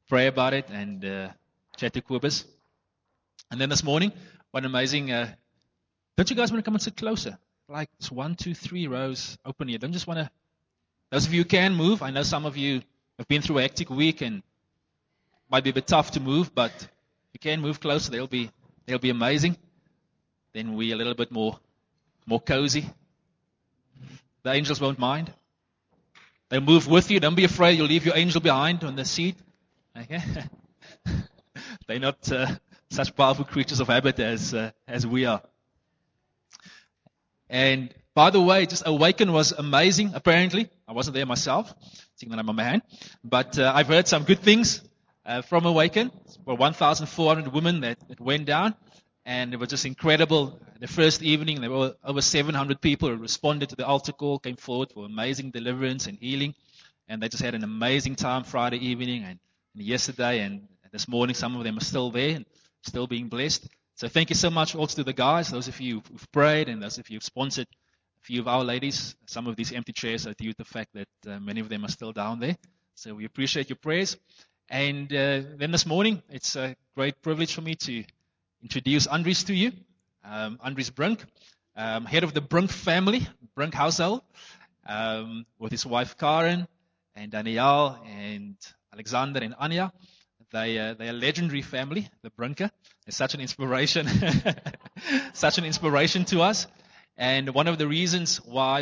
pray about it and chat to Kobus. And then this morning, what amazing, don't you guys want to come and sit closer? Like it's 1, 2, 3 rows open here. Don't just want to, those of you who can move, I know some of you have been through a hectic week and might be a bit tough to move, but if you can move closer, they'll be amazing. Then we're a little bit more cozy. The angels won't mind. They'll move with you. Don't be afraid. You'll leave your angel behind on the seat. Okay? They're not such powerful creatures of habit as we are. And by the way, just Awaken was amazing, apparently. I wasn't there myself, seeing that I'm a man. But I've heard some good things from Awaken. For 1,400 women that went down. And it was just incredible. The first evening, there were over 700 people who responded to the altar call, came forward for amazing deliverance and healing. And they just had an amazing time Friday evening and yesterday and this morning. Some of them are still there and still being blessed. So thank you so much also to the guys, those of you who've prayed and those of you who've sponsored a few of our ladies. Some of these empty chairs are due to the fact that many of them are still down there. So we appreciate your prayers. And then this morning, it's a great privilege for me to introduce Andries to you. Andries Brink, head of the Brink family, Brink household, with his wife Karen and Danielle and Alexander and Anya. They're a legendary family, the Brinker. They're such an inspiration, such an inspiration to us. And one of the reasons why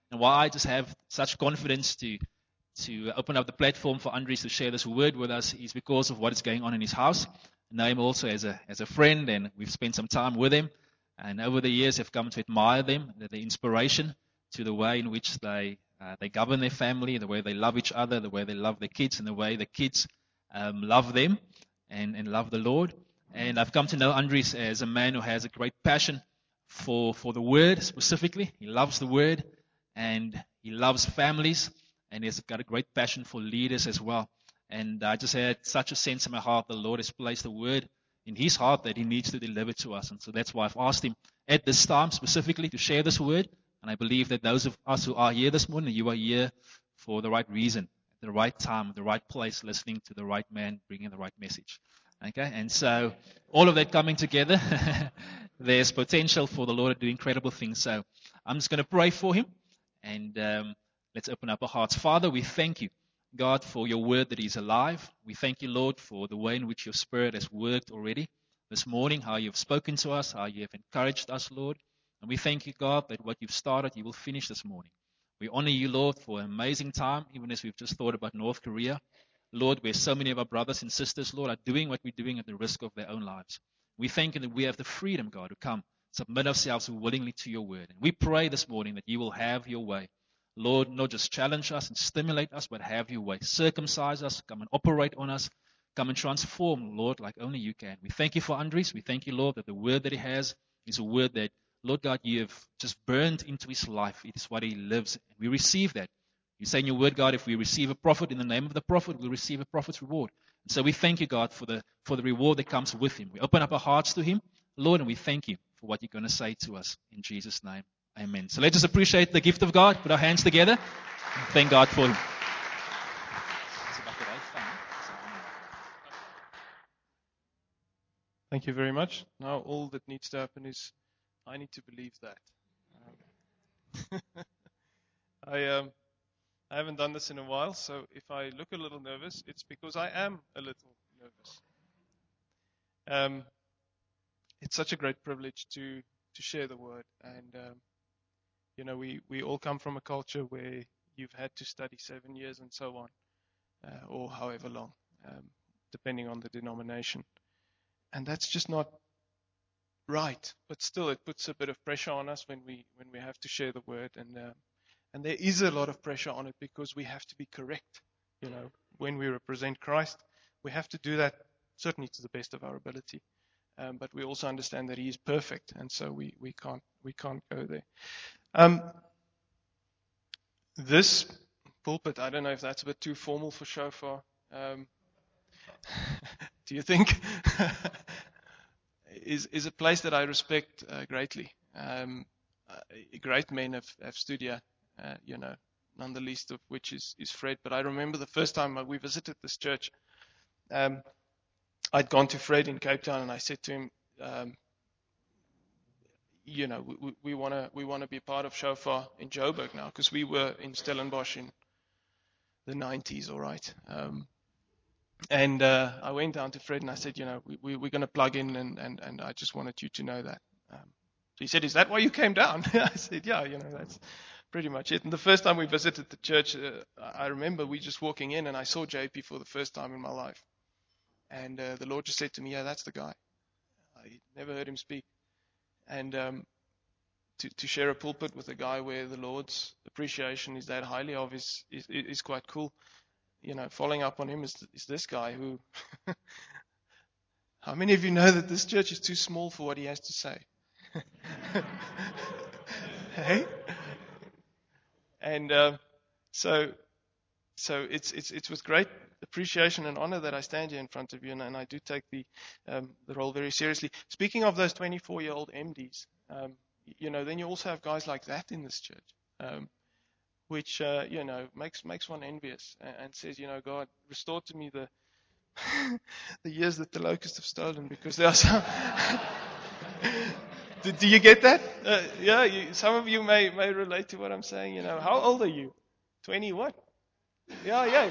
I just have such confidence to open up the platform for Andries to share this word with us is because of what is going on in his house. I know him also as a friend, and we've spent some time with him. And over the years, I've come to admire them, the inspiration to the way in which they govern their family, the way they love each other, the way they love their kids, and the way the kids love them and love the Lord. And I've come to know Andries as a man who has a great passion for the Word specifically. He loves the Word, and he loves families, and he's got a great passion for leaders as well. And I just had such a sense in my heart the Lord has placed a word in his heart that he needs to deliver to us. And so that's why I've asked him at this time specifically to share this word. And I believe that those of us who are here this morning, you are here for the right reason, at the right time, the right place, listening to the right man, bringing the right message. Okay? And so all of that coming together, there's potential for the Lord to do incredible things. So I'm just going to pray for him. And let's open up our hearts. Father, we thank you, God, for your word that is alive. We thank you, Lord, for the way in which your Spirit has worked already this morning, how you've spoken to us, how you have encouraged us, Lord. And we thank you, God, that what you've started, you will finish this morning. We honor you, Lord, for an amazing time, even as we've just thought about North Korea. Lord, where so many of our brothers and sisters, Lord, are doing what we're doing at the risk of their own lives. We thank you that we have the freedom, God, to come, submit ourselves willingly to your word. And we pray this morning that you will have your way. Lord, not just challenge us and stimulate us, but have your way. Circumcise us, come and operate on us, come and transform, Lord, like only you can. We thank you for Andries. We thank you, Lord, that the word that he has is a word that, Lord God, you have just burned into his life. It is what he lives. We receive that. You say in your word, God, if we receive a prophet in the name of the prophet, we'll receive a prophet's reward. And so we thank you, God, for the reward that comes with him. We open up our hearts to him, Lord, and we thank you for what you're going to say to us. In Jesus' name. Amen. So let us appreciate the gift of God. Put our hands together. And thank God for him. Thank you very much. Now all that needs to happen is I need to believe that. I haven't done this in a while, so if I look a little nervous, it's because I am a little nervous. It's such a great privilege to share the word, and we all come from a culture where you've had to study 7 years and so on, or however long, depending on the denomination. And that's just not right. But still, it puts a bit of pressure on us when we have to share the word, and there is a lot of pressure on it because we have to be correct. When we represent Christ, we have to do that certainly to the best of our ability. But we also understand that He is perfect, and so we can't go there. This pulpit, I don't know if that's a bit too formal for shofar. Do you think? is a place that I respect greatly. Great men have stood here, none the least of which is Fred. But I remember the first time we visited this church, I'd gone to Fred in Cape Town and I said to him, we want to be part of Shofar in Joburg now, because we were in Stellenbosch in the 90s, all right. And I went down to Fred and I said, we're going to plug in, and I just wanted you to know that. So he said, is that why you came down? I said, yeah, that's pretty much it. And the first time we visited the church, I remember we just walking in and I saw JP for the first time in my life. And the Lord just said to me, yeah, that's the guy. I never heard him speak. And to share a pulpit with a guy where the Lord's appreciation is that highly of is quite cool. Following up on him is this guy who, how many of you know that this church is too small for what he has to say? Hey? And so it's with great appreciation and honor that I stand here in front of you, and I do take the role very seriously. Speaking of those 24-year-old MDs, then you also have guys like that in this church, which makes one envious and says, God, restore to me the the years that the locusts have stolen, because there are some. Do you get that? Some of you may relate to what I'm saying. How old are you? 20 what? Yeah.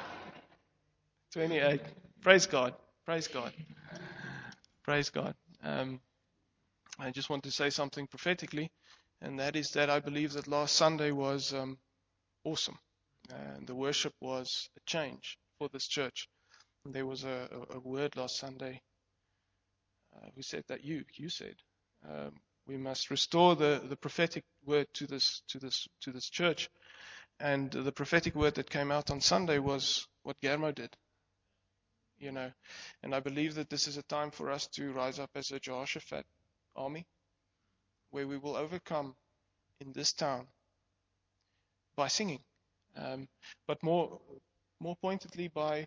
28. Praise God. Praise God. Praise God. I just want to say something prophetically, and that is that I believe that last Sunday was awesome. And the worship was a change for this church. And there was a word last Sunday. Who said that? You said. We must restore the prophetic word to this church. And the prophetic word that came out on Sunday was what Germo did. And I believe that this is a time for us to rise up as a Jehoshaphat army, where we will overcome in this town by singing, but more pointedly by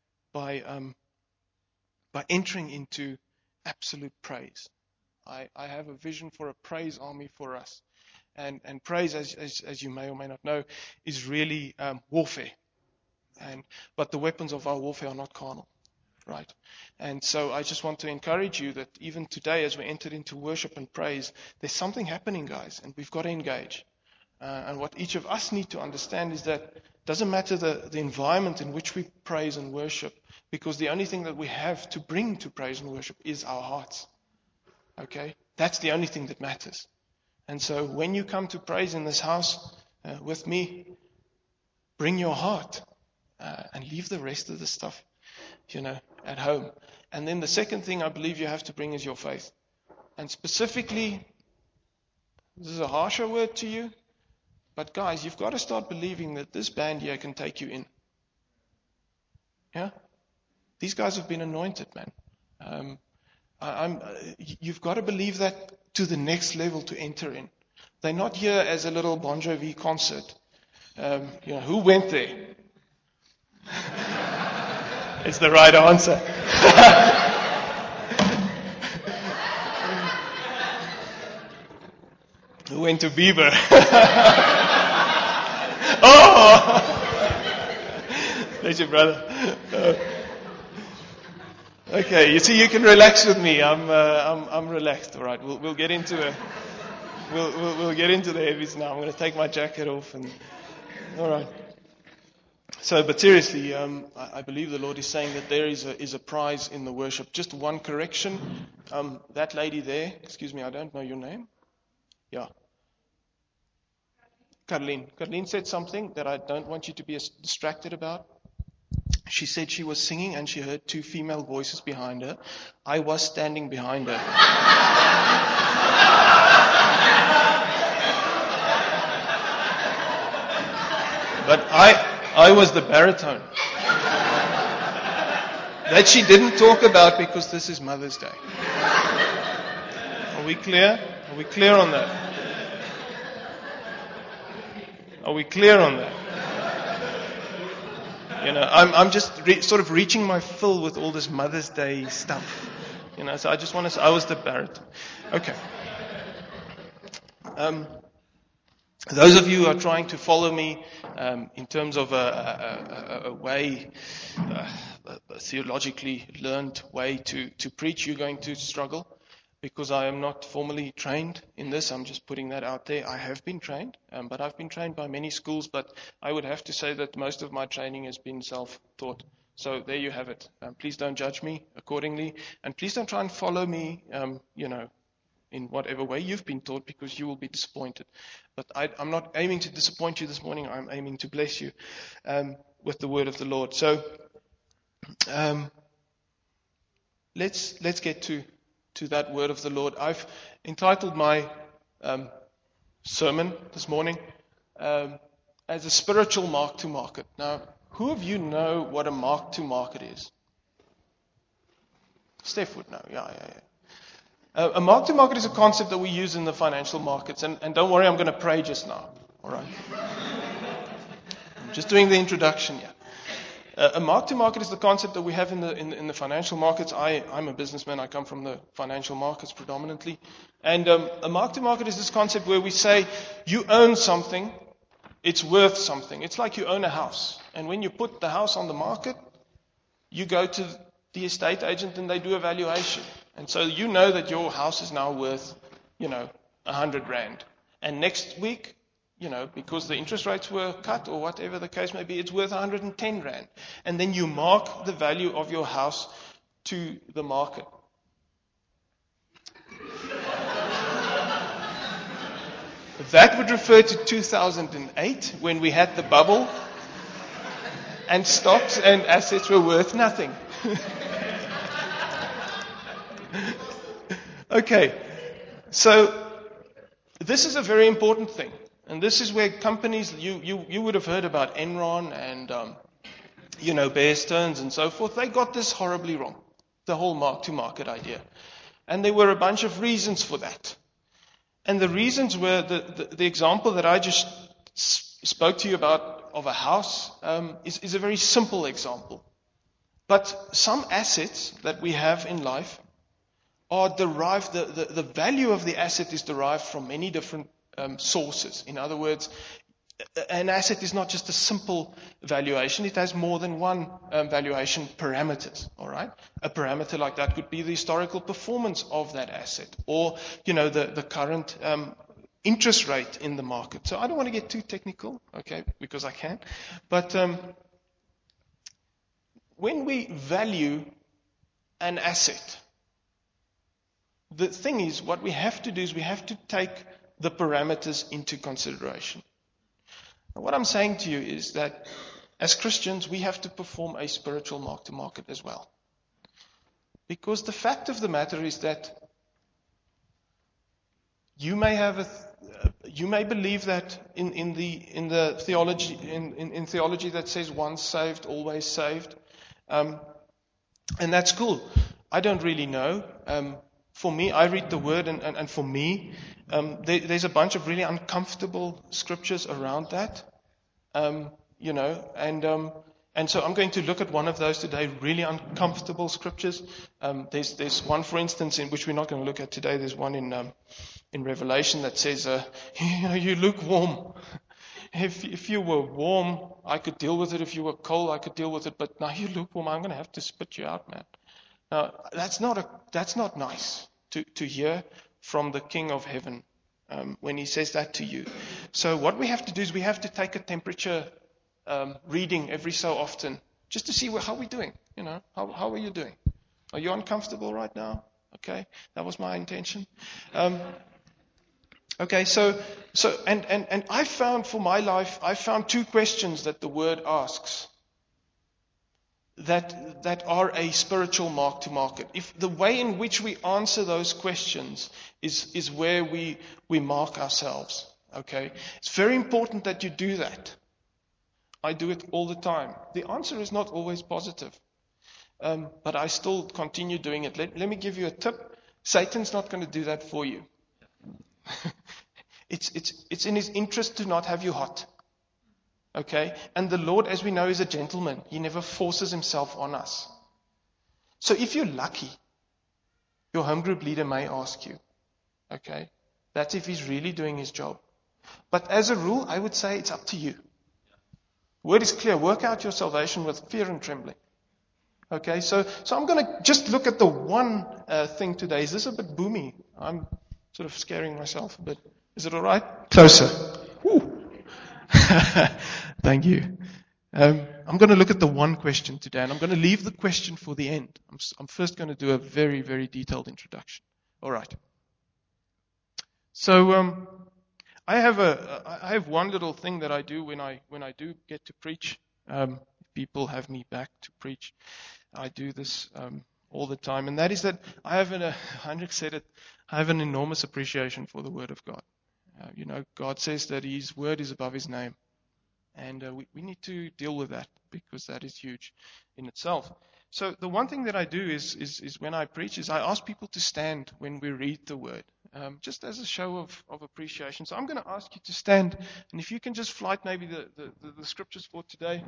entering into absolute praise. I have a vision for a praise army for us, and praise, as you may or may not know, is really warfare, but the weapons of our warfare are not carnal. Right. And so I just want to encourage you that even today, as we entered into worship and praise, there's something happening, guys, and we've got to engage. And what each of us need to understand is that it doesn't matter the environment in which we praise and worship, because the only thing that we have to bring to praise and worship is our hearts. Okay? That's the only thing that matters. And so when you come to praise in this house with me, bring your heart and leave the rest of the stuff at home. And then the second thing I believe you have to bring is your faith. And specifically, this is a harsher word to you, but guys, you've got to start believing that this band here can take you in. Yeah? These guys have been anointed, man. You've got to believe that to the next level to enter in. They're not here as a little Bon Jovi concert. Who went there? It's the right answer. Who went to Bieber? Oh! There's your brother. Okay, you see, you can relax with me. I'm relaxed. All right, we'll get into we'll get into the heavies now. I'm going to take my jacket off and all right. So, but seriously, I believe the Lord is saying that there is a prize in the worship. Just one correction. That lady there, excuse me, I don't know your name. Yeah. Caroline. Caroline said something that I don't want you to be distracted about. She said she was singing and she heard two female voices behind her. I was standing behind her. But I was the baritone. That she didn't talk about because this is Mother's Day. Are we clear? Are we clear on that? Are we clear on that? I'm just sort of reaching my fill with all this Mother's Day stuff. So I just want to say I was the baritone. Okay. Those of you who are trying to follow me in terms of a way, theologically learned way to preach, you're going to struggle, because I am not formally trained in this. I'm just putting that out there. I have been trained, but I've been trained by many schools, but I would have to say that most of my training has been self-taught. So there you have it. Please don't judge me accordingly, and please don't try and follow me, in whatever way you've been taught, because you will be disappointed. But I'm not aiming to disappoint you this morning. I'm aiming to bless you with the word of the Lord. So let's get to that word of the Lord. I've entitled my sermon this morning as a spiritual mark to market. Now, who of you know what a mark to market is? Steph would know. Yeah. A mark to market is a concept that we use in the financial markets. And don't worry, I'm going to pray just now. All right. I'm just doing the introduction here. A mark to market is the concept that we have in the financial markets. I'm a businessman. I come from the financial markets predominantly. And a mark to market is this concept where we say you own something, it's worth something. It's like you own a house. And when you put the house on the market, you go to the estate agent and they do a valuation. And so you know that your house is now worth, 100 rand. And next week, because the interest rates were cut or whatever the case may be, it's worth 110 rand. And then you mark the value of your house to the market. That would refer to 2008 when we had the bubble and stocks and assets were worth nothing. Okay, so this is a very important thing. And this is where companies, you would have heard about Enron and, Bear Stearns and so forth. They got this horribly wrong, the whole mark-to-market idea. And there were a bunch of reasons for that. And the reasons were, the example that I just spoke to you about of a house is a very simple example. But some assets that we have in life are derived, the value of the asset is derived from many different sources. In other words, an asset is not just a simple valuation. It has more than one valuation parameters. All right. A parameter like that could be the historical performance of that asset, or the current interest rate in the market. So I don't want to get too technical, okay, because I can. But when we value an asset, the thing is, what we have to do is we have to take the parameters into consideration. Now, what I'm saying to you is that as Christians, we have to perform a spiritual mark-to-market as well. Because the fact of the matter is that you may believe that in the theology in theology that says once saved, always saved, and that's cool. I don't really know. For me, I read the word, and for me, there's a bunch of really uncomfortable scriptures around that, and so I'm going to look at one of those today, really uncomfortable scriptures. There's one, for instance, in which we're not going to look at today. There's one in Revelation that says, you lukewarm. If you were warm, I could deal with it. If you were cold, I could deal with it. But now you're lukewarm, I'm going to have to spit you out, man. Now, that's not nice to hear from the King of Heaven when he says that to you. So what we have to do is we have to take a temperature reading every so often, just to see how we're doing. How are you doing? Are you uncomfortable right now? Okay, that was my intention. Okay, so I found for my life, I found two questions that the Word asks that are a spiritual mark to market. If the way in which we answer those questions is where we mark ourselves. Okay, it's very important that you do that. I do it all the time. The answer is not always positive, but I still continue doing it. Let me give you a tip. Satan's not going to do that for you. It's in his interest to not have you hot. Okay? And the Lord, as we know, is a gentleman. He never forces himself on us. So if you're lucky, your home group leader may ask you. Okay? That's if he's really doing his job. But as a rule, I would say it's up to you. Word is clear. Work out your salvation with fear and trembling. Okay, so I'm going to just look at the one thing today. Is this a bit boomy? I'm sort of scaring myself a bit. Is it all right? Closer. Woo. Thank you. I'm going to look at the one question today, and I'm going to leave the question for the end. I'm first going to do a very, very detailed introduction. All right. So I have one little thing that I do when I do get to preach. People have me back to preach. I do this all the time, and that is that Heinrich said it. I have an enormous appreciation for the Word of God. God says that His Word is above His name, and we need to deal with that because that is huge in itself. So the one thing that I do is when I preach is I ask people to stand when we read the Word. Just as a show of appreciation. So I'm going to ask you to stand, and if you can just flight maybe the scriptures for today.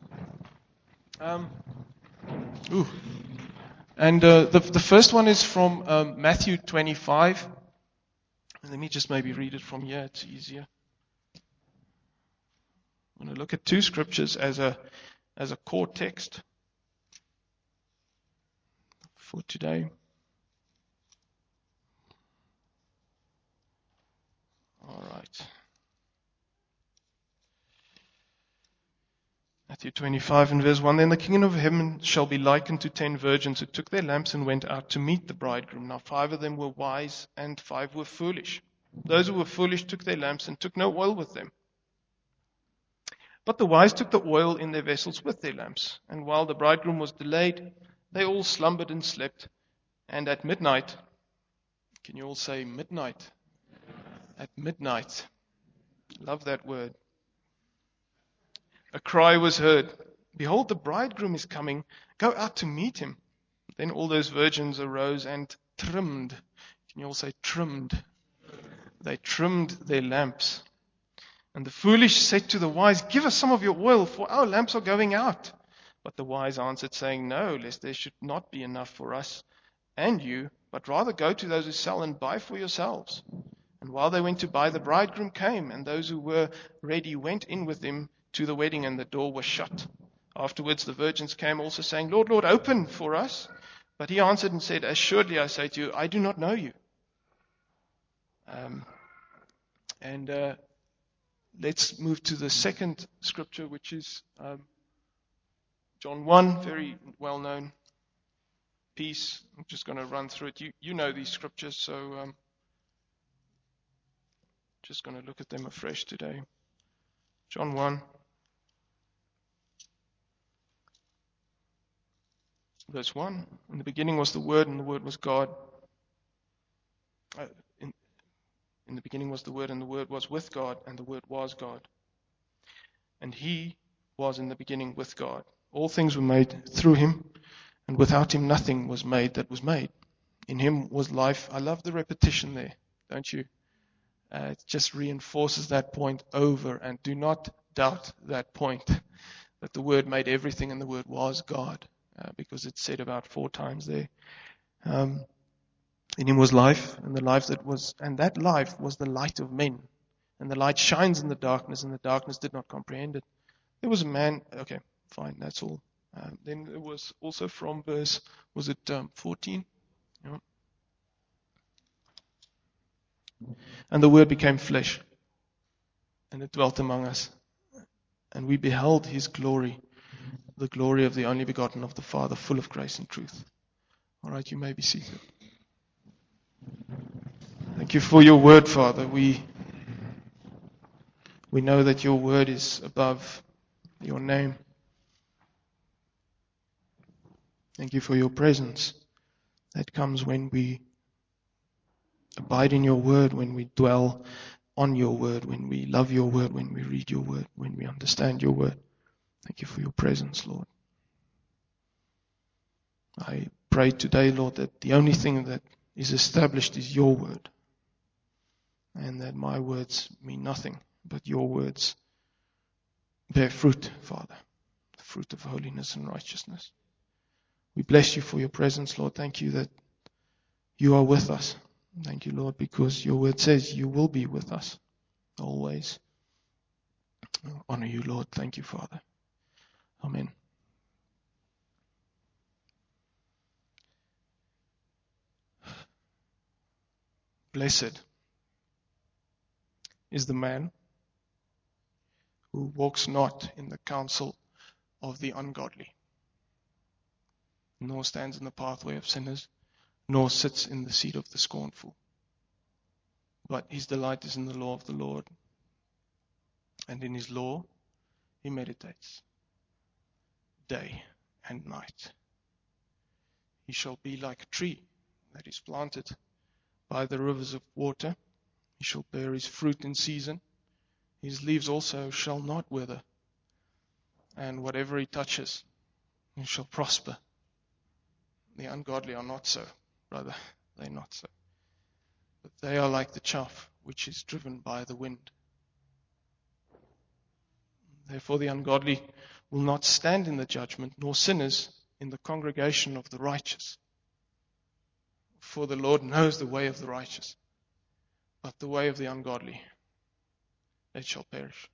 And the first one is from Matthew 25. Let me just maybe read it from here. It's easier. I'm going to look at two scriptures as a core text for today. All right. Matthew 25 and verse 1. Then the kingdom of heaven shall be likened to 10 virgins who took their lamps and went out to meet the bridegroom. Now 5 of them were wise and 5 were foolish. Those who were foolish took their lamps and took no oil with them. But the wise took the oil in their vessels with their lamps. And while the bridegroom was delayed, they all slumbered and slept. And at midnight, can you all say midnight? At midnight. Love that word. A cry was heard. Behold, the bridegroom is coming. Go out to meet him. Then all those virgins arose and trimmed. Can you all say trimmed? They trimmed their lamps. And the foolish said to the wise, give us some of your oil, for our lamps are going out. But the wise answered, saying, no, lest there should not be enough for us and you, but rather go to those who sell and buy for yourselves. And while they went to buy, the bridegroom came, and those who were ready went in with him to the wedding, and the door was shut. Afterwards the virgins came also, saying, Lord, Lord, open for us. But he answered and said, assuredly I say to you, I do not know you. Let's move to the second scripture, which is John 1, very well known piece. I'm just going to run through it. You know these scriptures, so just going to look at them afresh today. John 1, verse 1. In the beginning was the Word, and the Word was God. In the beginning was the Word, and the Word was with God, and the Word was God. And He was in the beginning with God. All things were made through Him, and without Him nothing was made that was made. In Him was life. I love the repetition there, don't you? It just reinforces that point over, and do not doubt that point, that the Word made everything and the Word was God, because it's said about 4 times there. In Him was life, and that life was the light of men. And the light shines in the darkness, and the darkness did not comprehend it. There was a man, okay, fine, that's all. Then there was also from verse, was it 14? Yeah. And the Word became flesh, and it dwelt among us. And we beheld His glory, the glory of the only begotten of the Father, full of grace and truth. All right, you may be seated. Thank you for your word, Father. We know that your word is above your name. Thank you for your presence that comes when we abide in your word, when we dwell on your word, when we love your word, when we read your word, when we understand your word. Thank you for your presence, Lord. I pray today, Lord, that the only thing that is established is your word, and that my words mean nothing, but your words bear fruit, Father, the fruit of holiness and righteousness. We bless you for your presence, Lord. Thank you that you are with us. Thank you, Lord, because your word says you will be with us always. I honor you, Lord. Thank you, Father. Amen. Blessed is the man who walks not in the counsel of the ungodly, nor stands in the pathway of sinners, nor sits in the seat of the scornful. But his delight is in the law of the Lord, and in his law he meditates day and night. He shall be like a tree that is planted by the rivers of water. He shall bear his fruit in season. His leaves also shall not wither, and whatever he touches, he shall prosper. The ungodly are not so, brother. They're not so. But they are like the chaff which is driven by the wind. Therefore the ungodly will not stand in the judgment, nor sinners in the congregation of the righteous. For the Lord knows the way of the righteous, but the way of the ungodly, it shall perish.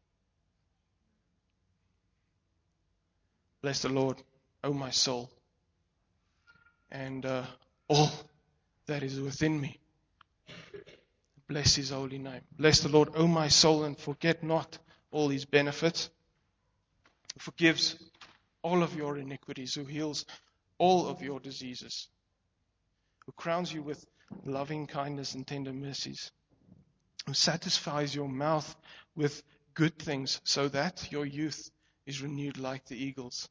Bless the Lord, O my soul, and all that is within me. Bless his holy name. Bless the Lord, O my soul, and forget not all his benefits, who forgives all of your iniquities, who heals all of your diseases, who crowns you with loving kindness and tender mercies, who satisfies your mouth with good things, so that your youth is renewed like the eagles.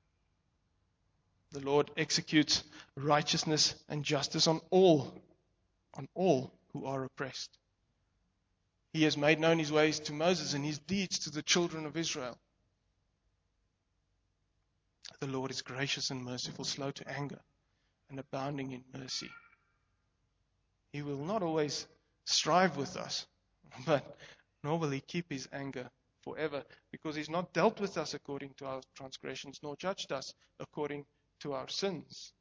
The Lord executes righteousness and justice on all who are oppressed. He has made known his ways to Moses and his deeds to the children of Israel. The Lord is gracious and merciful, slow to anger, and abounding in mercy. He will not always strive with us, but nor will he keep his anger forever, because he's not dealt with us according to our transgressions, nor judged us according to our sins.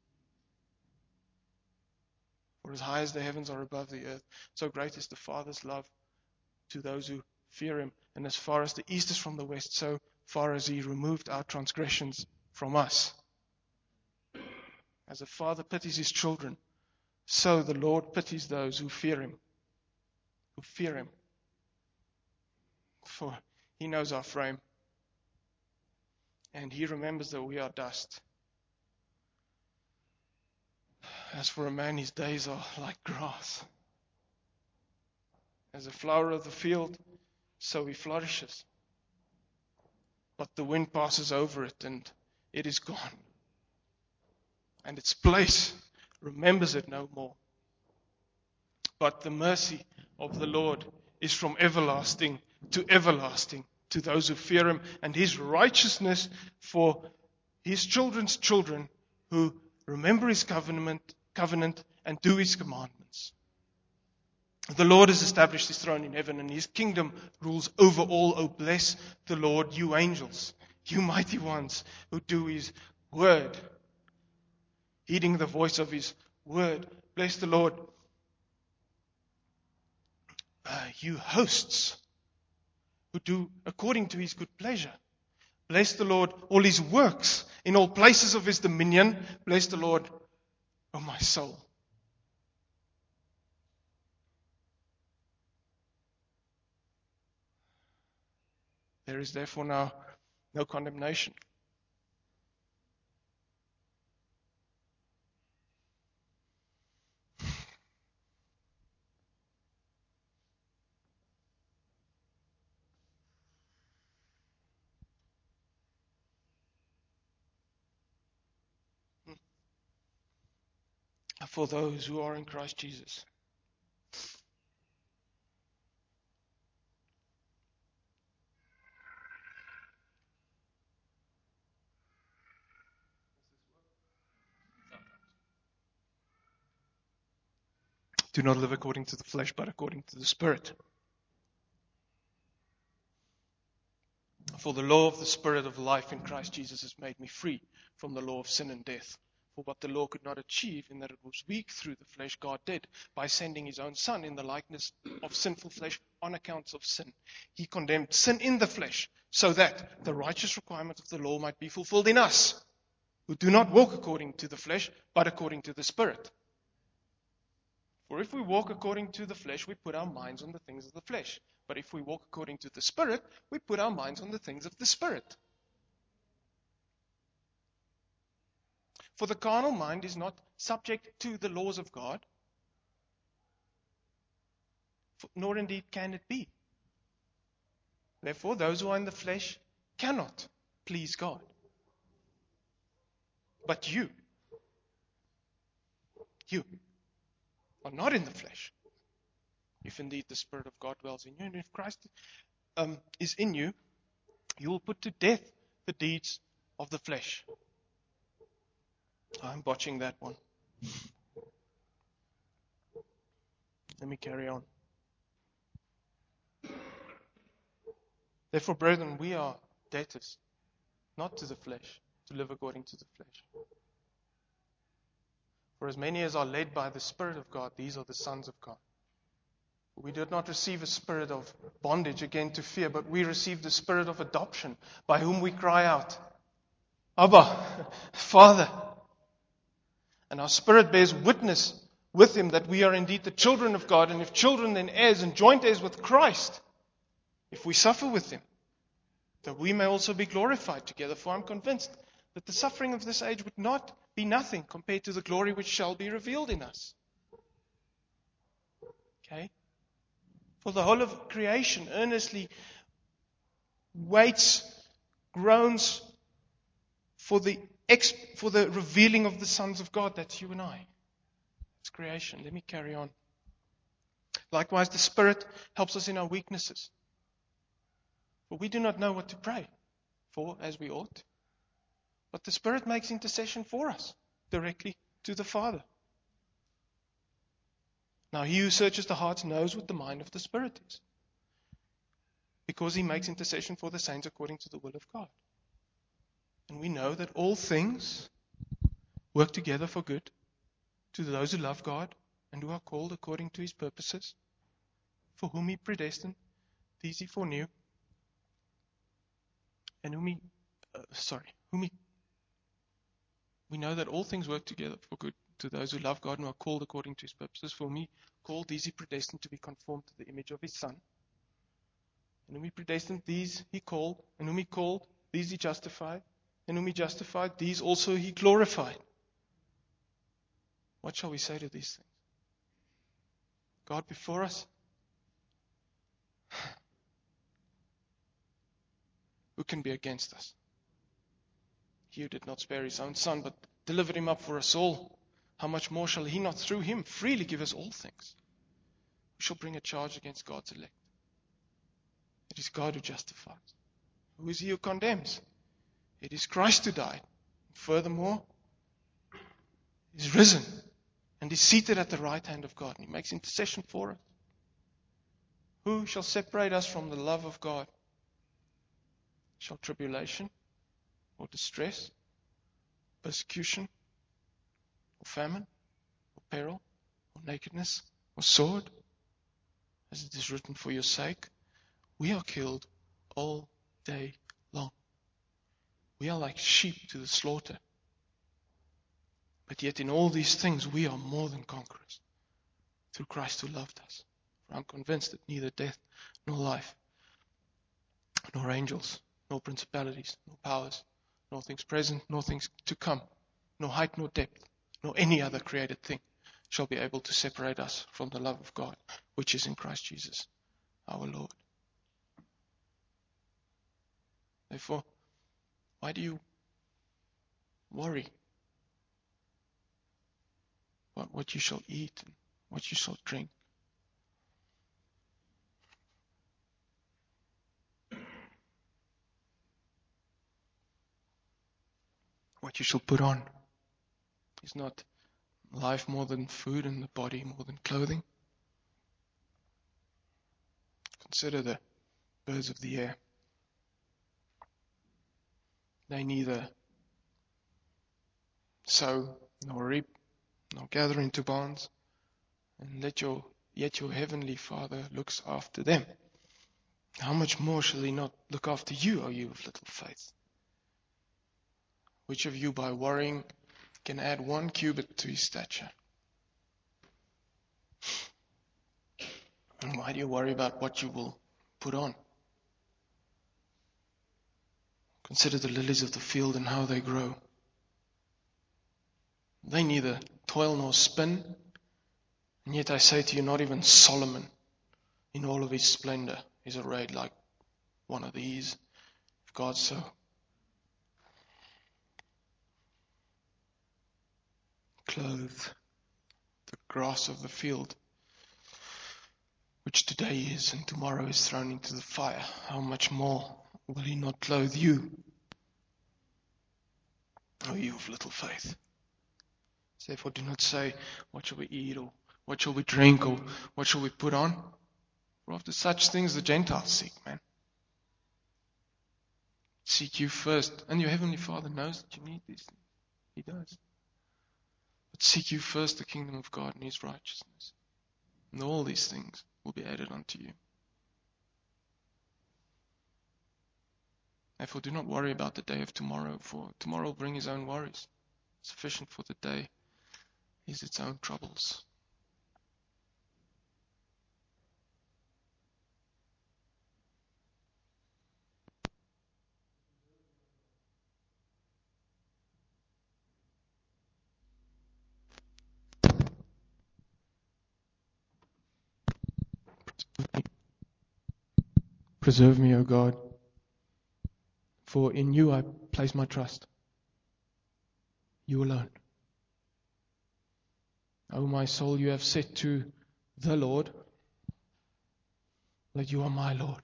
For as high as the heavens are above the earth, so great is the Father's love to those who fear him. And as far as the east is from the west, so far as he removed our transgressions from us. As a father pities his children, so the Lord pities those who fear him. For he knows our frame, and he remembers that we are dust. As for a man, his days are like grass. As a flower of the field, so he flourishes. But the wind passes over it, and it is gone. And its place remembers it no more. But the mercy of the Lord is from everlasting to everlasting to those who fear him, and his righteousness for his children's children who remember his covenant and do his commandments. The Lord has established his throne in heaven, and his kingdom rules over all. Oh, bless the Lord, you angels, you mighty ones who do his word, heeding the voice of his word. Bless the Lord, you hosts who do according to his good pleasure. Bless the Lord, all his works in all places of his dominion. Bless the Lord, O my soul. There is therefore now no condemnation. For those who are in Christ Jesus. Do not live according to the flesh, but according to the Spirit. For the law of the Spirit of life in Christ Jesus has made me free from the law of sin and death. For what the law could not achieve, in that it was weak through the flesh, God did, by sending his own Son in the likeness of sinful flesh on account of sin. He condemned sin in the flesh, so that the righteous requirement of the law might be fulfilled in us, who do not walk according to the flesh, but according to the Spirit. For if we walk according to the flesh, we put our minds on the things of the flesh. But if we walk according to the Spirit, we put our minds on the things of the Spirit. For the carnal mind is not subject to the laws of God, nor indeed can it be. Therefore, those who are in the flesh cannot please God. But you are not in the flesh, if indeed the Spirit of God dwells in you. And if Christ is in you, you will put to death the deeds of the flesh. I'm botching that one. Let me carry on. Therefore, brethren, we are debtors, not to the flesh, to live according to the flesh. For as many as are led by the Spirit of God, these are the sons of God. We did not receive a spirit of bondage again to fear, but we received the spirit of adoption, by whom we cry out, Abba, Father. And our spirit bears witness with him that we are indeed the children of God, and if children, then heirs and joint heirs with Christ, if we suffer with him, that we may also be glorified together. For I'm convinced that the suffering of this age would not be nothing compared to the glory which shall be revealed in us. Okay? For the whole of creation earnestly waits, groans for the revealing of the sons of God. That's you and I. It's creation. Let me carry on. Likewise, the Spirit helps us in our weaknesses. For we do not know what to pray for as we ought. But the Spirit makes intercession for us directly to the Father. Now he who searches the hearts knows what the mind of the Spirit is, because he makes intercession for the saints according to the will of God. And we know that all things work together for good to those who love God and who are called according to his purposes, for whom he predestined, these he foreknew, and we know that all things work together for good to those who love God and who are called according to his purposes. For whom he called, these he predestined to be conformed to the image of his Son. And whom he predestined, these he called. And whom he called, these he justified. And whom he justified, these also he glorified. What shall we say to these things? God before us? Who can be against us? He who did not spare his own Son, but delivered him up for us all, how much more shall he not through him freely give us all things? Who shall bring a charge against God's elect? It is God who justifies. Who is he who condemns? It is Christ who died. Furthermore, he is risen and is seated at the right hand of God. And he makes intercession for us. Who shall separate us from the love of God? Shall tribulation or distress, persecution or famine or peril or nakedness or sword? As it is written, for your sake, we are killed all day long. We are like sheep to the slaughter. But yet in all these things we are more than conquerors through Christ who loved us. For I'm convinced that neither death nor life, nor angels, nor principalities, nor powers, nor things present, nor things to come, nor height nor depth, nor any other created thing shall be able to separate us from the love of God, which is in Christ Jesus, our Lord. Therefore, why do you worry about what you shall eat and what you shall drink? What you shall put on? Is not life more than food and the body more than clothing? Consider the birds of the air. They neither sow nor reap nor gather into barns, and yet your heavenly Father looks after them. How much more shall he not look after you, O you of little faith? Which of you by worrying can add 1 cubit to his stature? And why do you worry about what you will put on? Consider the lilies of the field and how they grow. They neither toil nor spin, and yet I say to you, not even Solomon in all of his splendor is arrayed like one of these. If God so clothed the grass of the field, which today is and tomorrow is thrown into the fire, how much more will he not clothe you, O you of little faith? Therefore do not say, what shall we eat, or what shall we drink, or what shall we put on? For after such things the Gentiles seek, man. Seek you first. And your heavenly Father knows that you need these things. He does. But seek you first the kingdom of God and His righteousness. And all these things will be added unto you. Therefore do not worry about the day of tomorrow, for tomorrow will bring his own worries. Sufficient for the day is its own troubles. Preserve me, O God, for in you I place my trust. You alone. O my soul, you have said to the Lord that you are my Lord.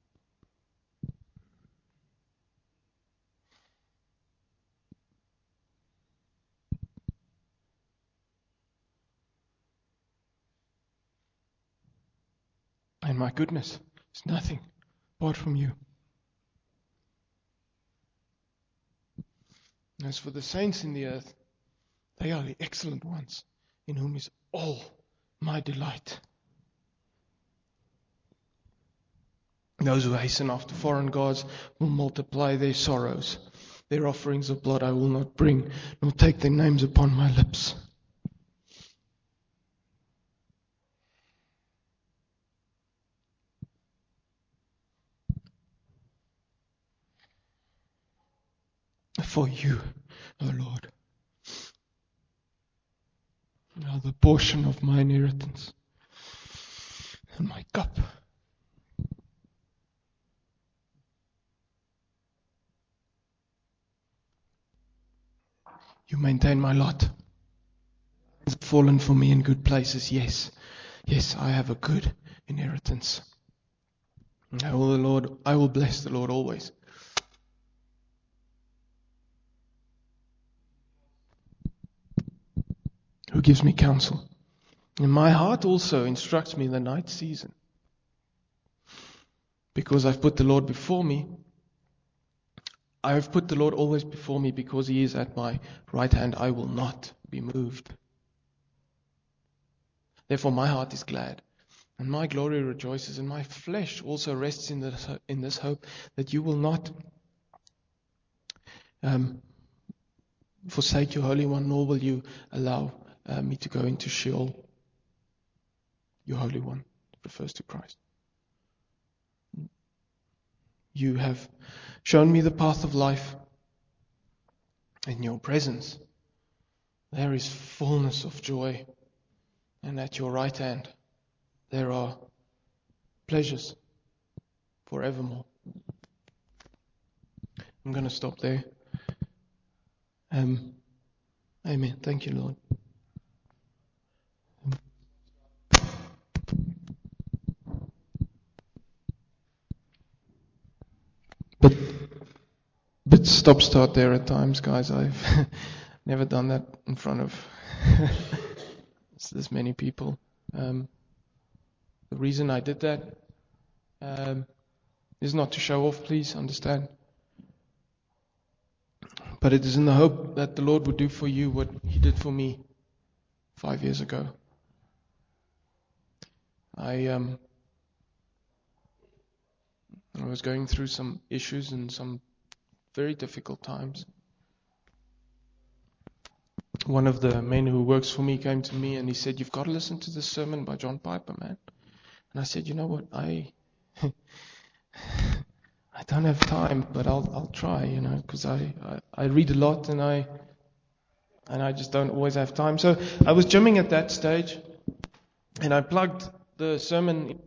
And my goodness is nothing apart from you. As for the saints in the earth, they are the excellent ones, in whom is all my delight. Those who hasten after foreign gods will multiply their sorrows. Their offerings of blood I will not bring, nor take their names upon my lips. For you, O Lord, are the portion of my inheritance and my cup. You maintain my lot. It's fallen for me in good places. Yes, I have a good inheritance. I will bless the Lord always. Who gives me counsel? And my heart also instructs me in the night season. Because I've put the Lord before me, I have put the Lord always before me, because He is at my right hand, I will not be moved. Therefore my heart is glad, and my glory rejoices, and my flesh also rests in this hope, that you will not forsake your Holy One, nor will you allow me to go into Sheol. Your Holy One refers to Christ. You have shown me the path of life. In your presence there is fullness of joy, and at your right hand there are pleasures forevermore. I'm going to stop there. Amen. Thank you, Lord. But stop start there at times, guys. I've never done that in front of this many people. The reason I did that is not to show off, please understand. But it is in the hope that the Lord would do for you what He did for me 5 years ago. I was going through some issues and some very difficult times. One of the men who works for me came to me and he said, "You've got to listen to this sermon by John Piper, man." And I said, you know what, I don't have time, but I'll try, because I read a lot and I just don't always have time. So I was gymming at that stage, and I plugged the sermon in,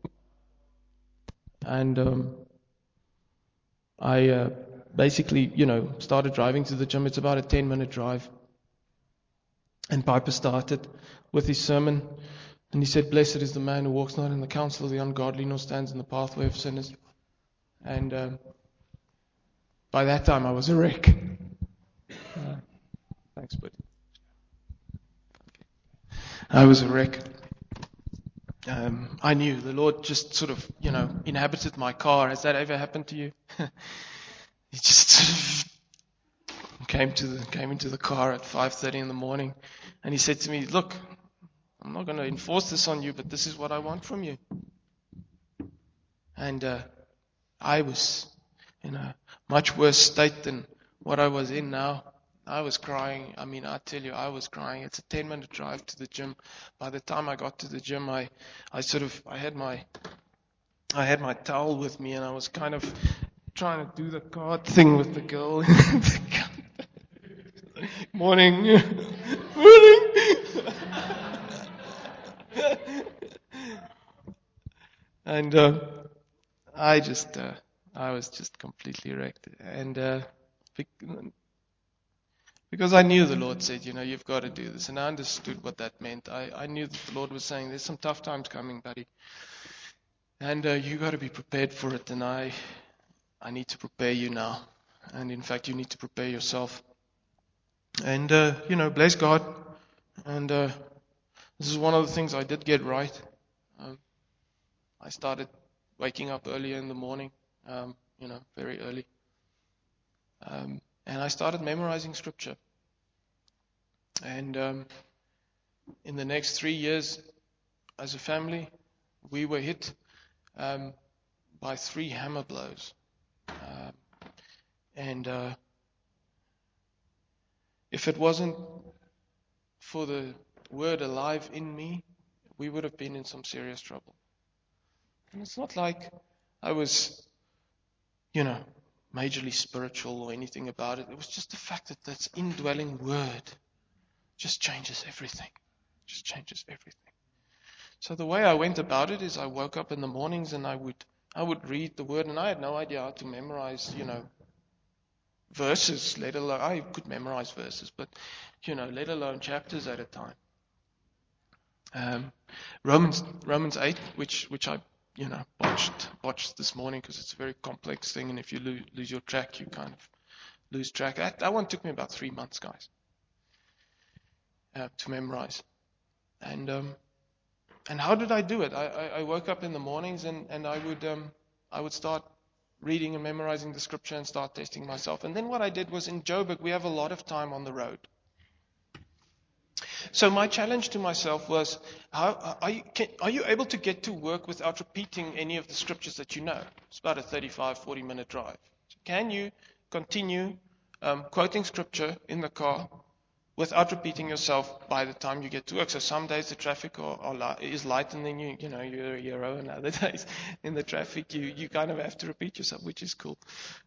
and I basically, started driving to the gym. It's about a 10-minute drive. And Piper started with his sermon, and he said, "Blessed is the man who walks not in the counsel of the ungodly, nor stands in the pathway of sinners." And by that time, I was a wreck. Thanks, buddy. I was a wreck. I knew the Lord just sort of, inhabited my car. Has that ever happened to you? He just came into the car at 5:30 in the morning, and he said to me, "Look, I'm not going to enforce this on you, but this is what I want from you." And I was in a much worse state than what I was in now. I was crying. I mean, I tell you, I was crying. It's a 10-minute drive to the gym. By the time I got to the gym, I had my towel with me, and I was kind of trying to do the card thing with the girl. Morning. Morning. And I was just completely wrecked. And because I knew the Lord said, you've got to do this. And I understood what that meant. I knew that the Lord was saying, there's some tough times coming, buddy. And you got to be prepared for it. And I need to prepare you now. And in fact, you need to prepare yourself. And, bless God. And this is one of the things I did get right. I started waking up earlier in the morning, very early. And I started memorizing scripture. And in the next 3 years, as a family, we were hit by 3 hammer blows. And if it wasn't for the word alive in me, we would have been in some serious trouble. And it's not like I was, majorly spiritual or anything about it. It was just the fact that this indwelling word just changes everything. Just changes everything. So the way I went about it is I woke up in the mornings and I would read the word, and I had no idea how to memorize, verses, let alone, I could memorize verses, but, let alone chapters at a time. Romans 8, which I, botched this morning because it's a very complex thing, and if you lose your track, you kind of lose track. That one took me about 3 months, guys, to memorize. And how did I do it? I woke up in the mornings and I would start reading and memorizing the scripture and start testing myself. And then what I did was, in Joburg, we have a lot of time on the road. So my challenge to myself was, are you able to get to work without repeating any of the scriptures that you know? It's about a 35, 40-minute drive. So can you continue quoting scripture in the car without repeating yourself by the time you get to work? So some days the traffic is light, and then you're a hero, and other days in the traffic you kind of have to repeat yourself, which is cool.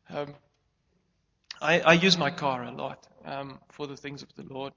I use my car a lot for the things of the Lord.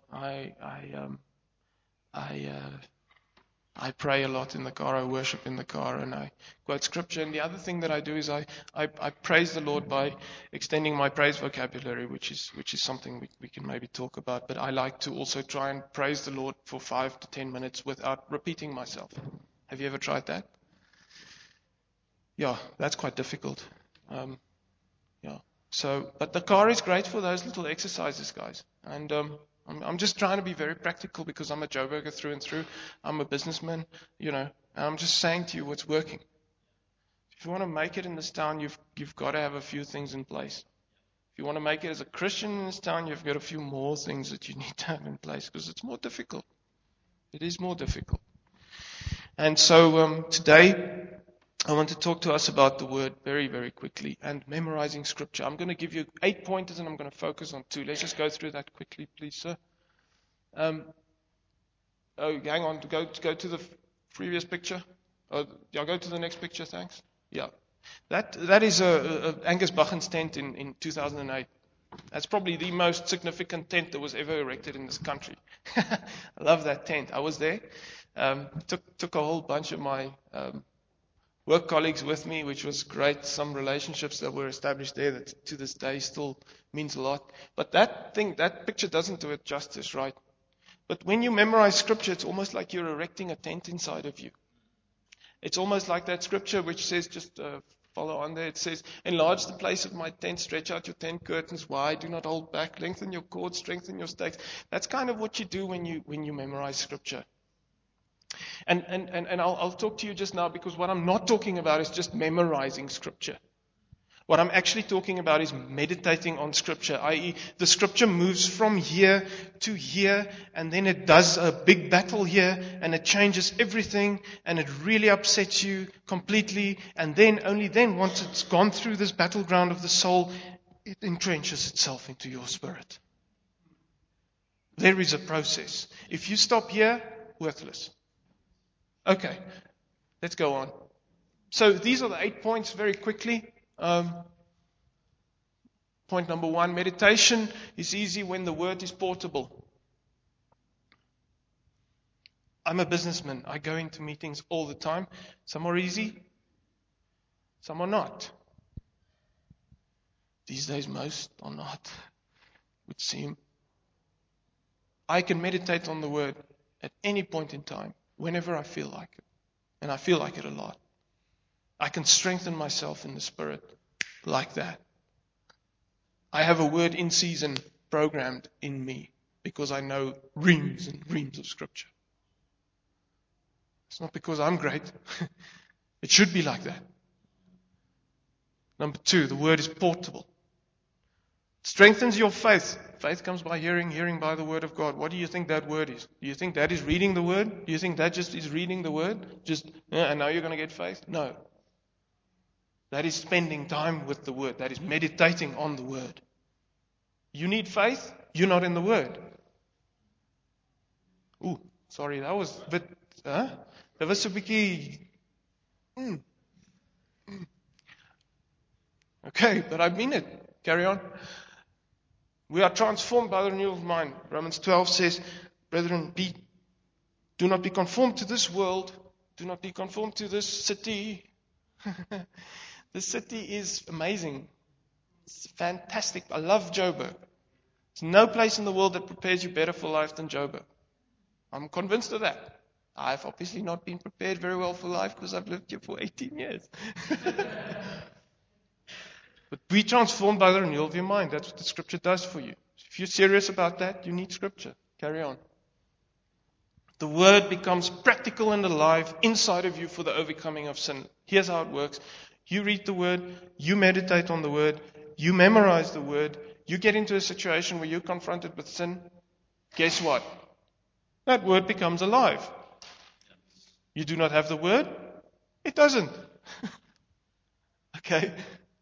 I pray a lot in the car. I worship in the car, and I quote scripture. And the other thing that I do is I praise the Lord by extending my praise vocabulary, which is something we can maybe talk about. But I like to also try and praise the Lord for 5 to 10 minutes without repeating myself. Have you ever tried that? Yeah, that's quite difficult. Yeah. So, but the car is great for those little exercises, guys. And I'm just trying to be very practical because I'm a Joburger through and through. I'm a businessman, and I'm just saying to you what's working. If you want to make it in this town, you've got to have a few things in place. If you want to make it as a Christian in this town, you've got a few more things that you need to have in place because it's more difficult. It is more difficult. And so today, I want to talk to us about the word very, very quickly and memorizing scripture. I'm going to give you 8 pointers and I'm going to focus on 2. Let's just go through that quickly, please, sir. Hang on, go to the previous picture. I'll go to the next picture, thanks. Yeah. That is a Angus Buchan's tent in 2008. That's probably the most significant tent that was ever erected in this country. I love that tent. I was there. Took a whole bunch of my work colleagues with me, which was great. Some relationships that were established there that to this day still means a lot. But that picture doesn't do it justice, right? But when you memorize scripture, it's almost like you're erecting a tent inside of you. It's almost like that scripture which says, just follow on there, it says, enlarge the place of my tent, stretch out your tent curtains wide, do not hold back, lengthen your cords, strengthen your stakes. That's kind of what you do when you memorize scripture. And I'll talk to you just now, because what I'm not talking about is just memorizing scripture. What I'm actually talking about is meditating on scripture, i.e. the scripture moves from here to here, and then it does a big battle here, and it changes everything, and it really upsets you completely, and then, only then, once it's gone through this battleground of the soul, it entrenches itself into your spirit. There is a process. If you stop here, worthless. Okay, let's go on. So these are the 8 points very quickly. Point number 1, meditation is easy when the word is portable. I'm a businessman. I go into meetings all the time. Some are easy, some are not. These days, most are not, would seem. I can meditate on the word at any point in time, whenever I feel like it. And I feel like it a lot. I can strengthen myself in the Spirit like that. I have a word in season programmed in me because I know reams and reams of Scripture. It's not because I'm great. It should be like that. Number 2, the word is portable. It strengthens your faith. Faith comes by hearing, hearing by the word of God. What do you think that word is? Do you think that is reading the word? Do you think that just is reading the word? And now you're going to get faith? No. That is spending time with the word. That is meditating on the word. You need faith? You're not in the word. Ooh, sorry, that was a bit... That was a bietjie... Okay, but I mean it. Carry on. We are transformed by the renewal of mind. Romans 12 says, brethren, do not be conformed to this world. Do not be conformed to this city. This city is amazing. It's fantastic. I love Joburg. There's no place in the world that prepares you better for life than Joburg. I'm convinced of that. I've obviously not been prepared very well for life because I've lived here for 18 years. But be transformed by the renewal of your mind. That's what the Scripture does for you. If you're serious about that, you need Scripture. Carry on. The Word becomes practical and alive inside of you for the overcoming of sin. Here's how it works. You read the Word, you meditate on the Word, you memorize the Word, you get into a situation where you're confronted with sin. Guess what? That Word becomes alive. You do not have the Word? It doesn't. Okay?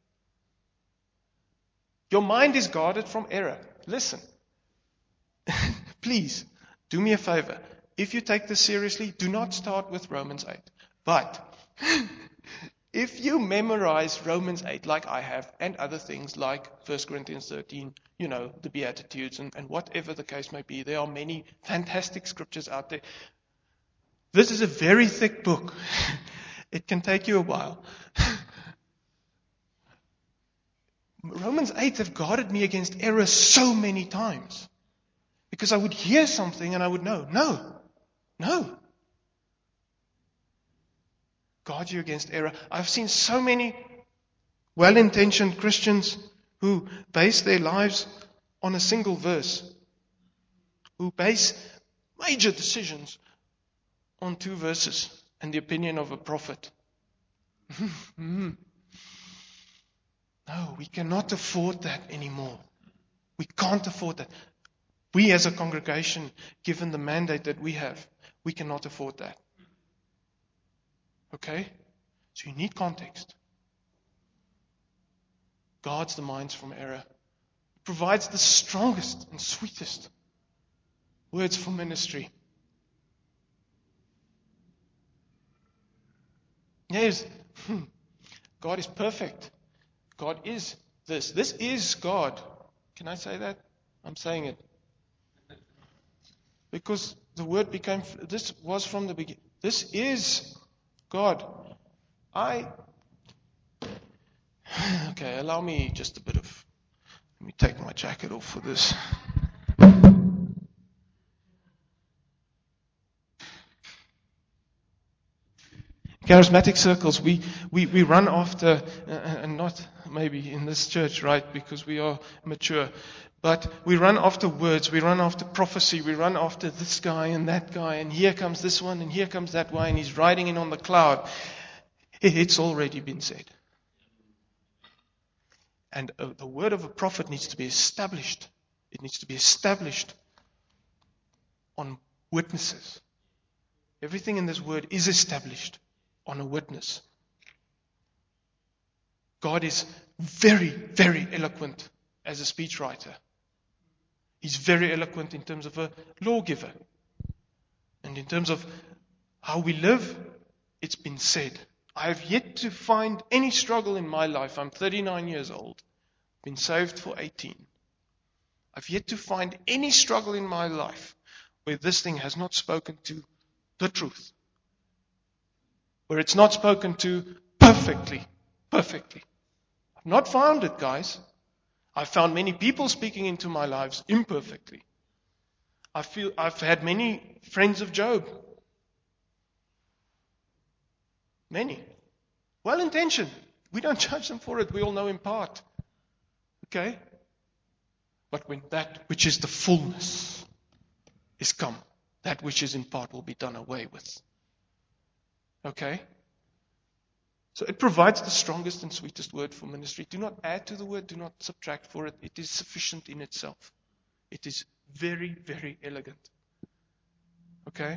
Your mind is guarded from error. Listen. Please, do me a favor. If you take this seriously, do not start with Romans 8. But if you memorize Romans 8 like I have, and other things like 1 Corinthians 13, the Beatitudes, and whatever the case may be, there are many fantastic scriptures out there. This is a very thick book. It can take you a while. Romans 8 have guarded me against error so many times. Because I would hear something and I would know, no. Guard you against error. I've seen so many well-intentioned Christians who base their lives on a single verse. Who base major decisions on 2 verses and the opinion of a prophet. No, we cannot afford that anymore. We can't afford that. We as a congregation, given the mandate that we have, we cannot afford that. Okay? So you need context. Guards the minds from error. Provides the strongest and sweetest words for ministry. Yes. God is perfect. God is this. This is God. Can I say that? I'm saying it. Because the word became, this was from the beginning. This is God. Okay, allow me just a bit of, let me take my jacket off for this. Charismatic circles, we run after, and not maybe in this church, right, because we are mature, but we run after words, we run after prophecy, we run after this guy and that guy, and here comes this one, and here comes that one, and he's riding in on the cloud. It's already been said. And the word of a prophet needs to be established. It needs to be established on witnesses. Everything in this word is established on a witness. God is very, very eloquent as a speechwriter. He's very eloquent in terms of a lawgiver. And in terms of how we live, it's been said. I have yet to find any struggle in my life. I'm 39 years old. Been saved for 18. I've yet to find any struggle in my life where this thing has not spoken to the truth. Where it's not spoken to perfectly. Perfectly. I've not found it, guys. I've found many people speaking into my lives imperfectly. I've had many friends of Job. Many. Well-intentioned. We don't judge them for it. We all know in part. Okay? But when that which is the fullness is come, that which is in part will be done away with. Okay? So it provides the strongest and sweetest word for ministry. Do not add to the word. Do not subtract for it. It is sufficient in itself. It is very, very elegant. Okay?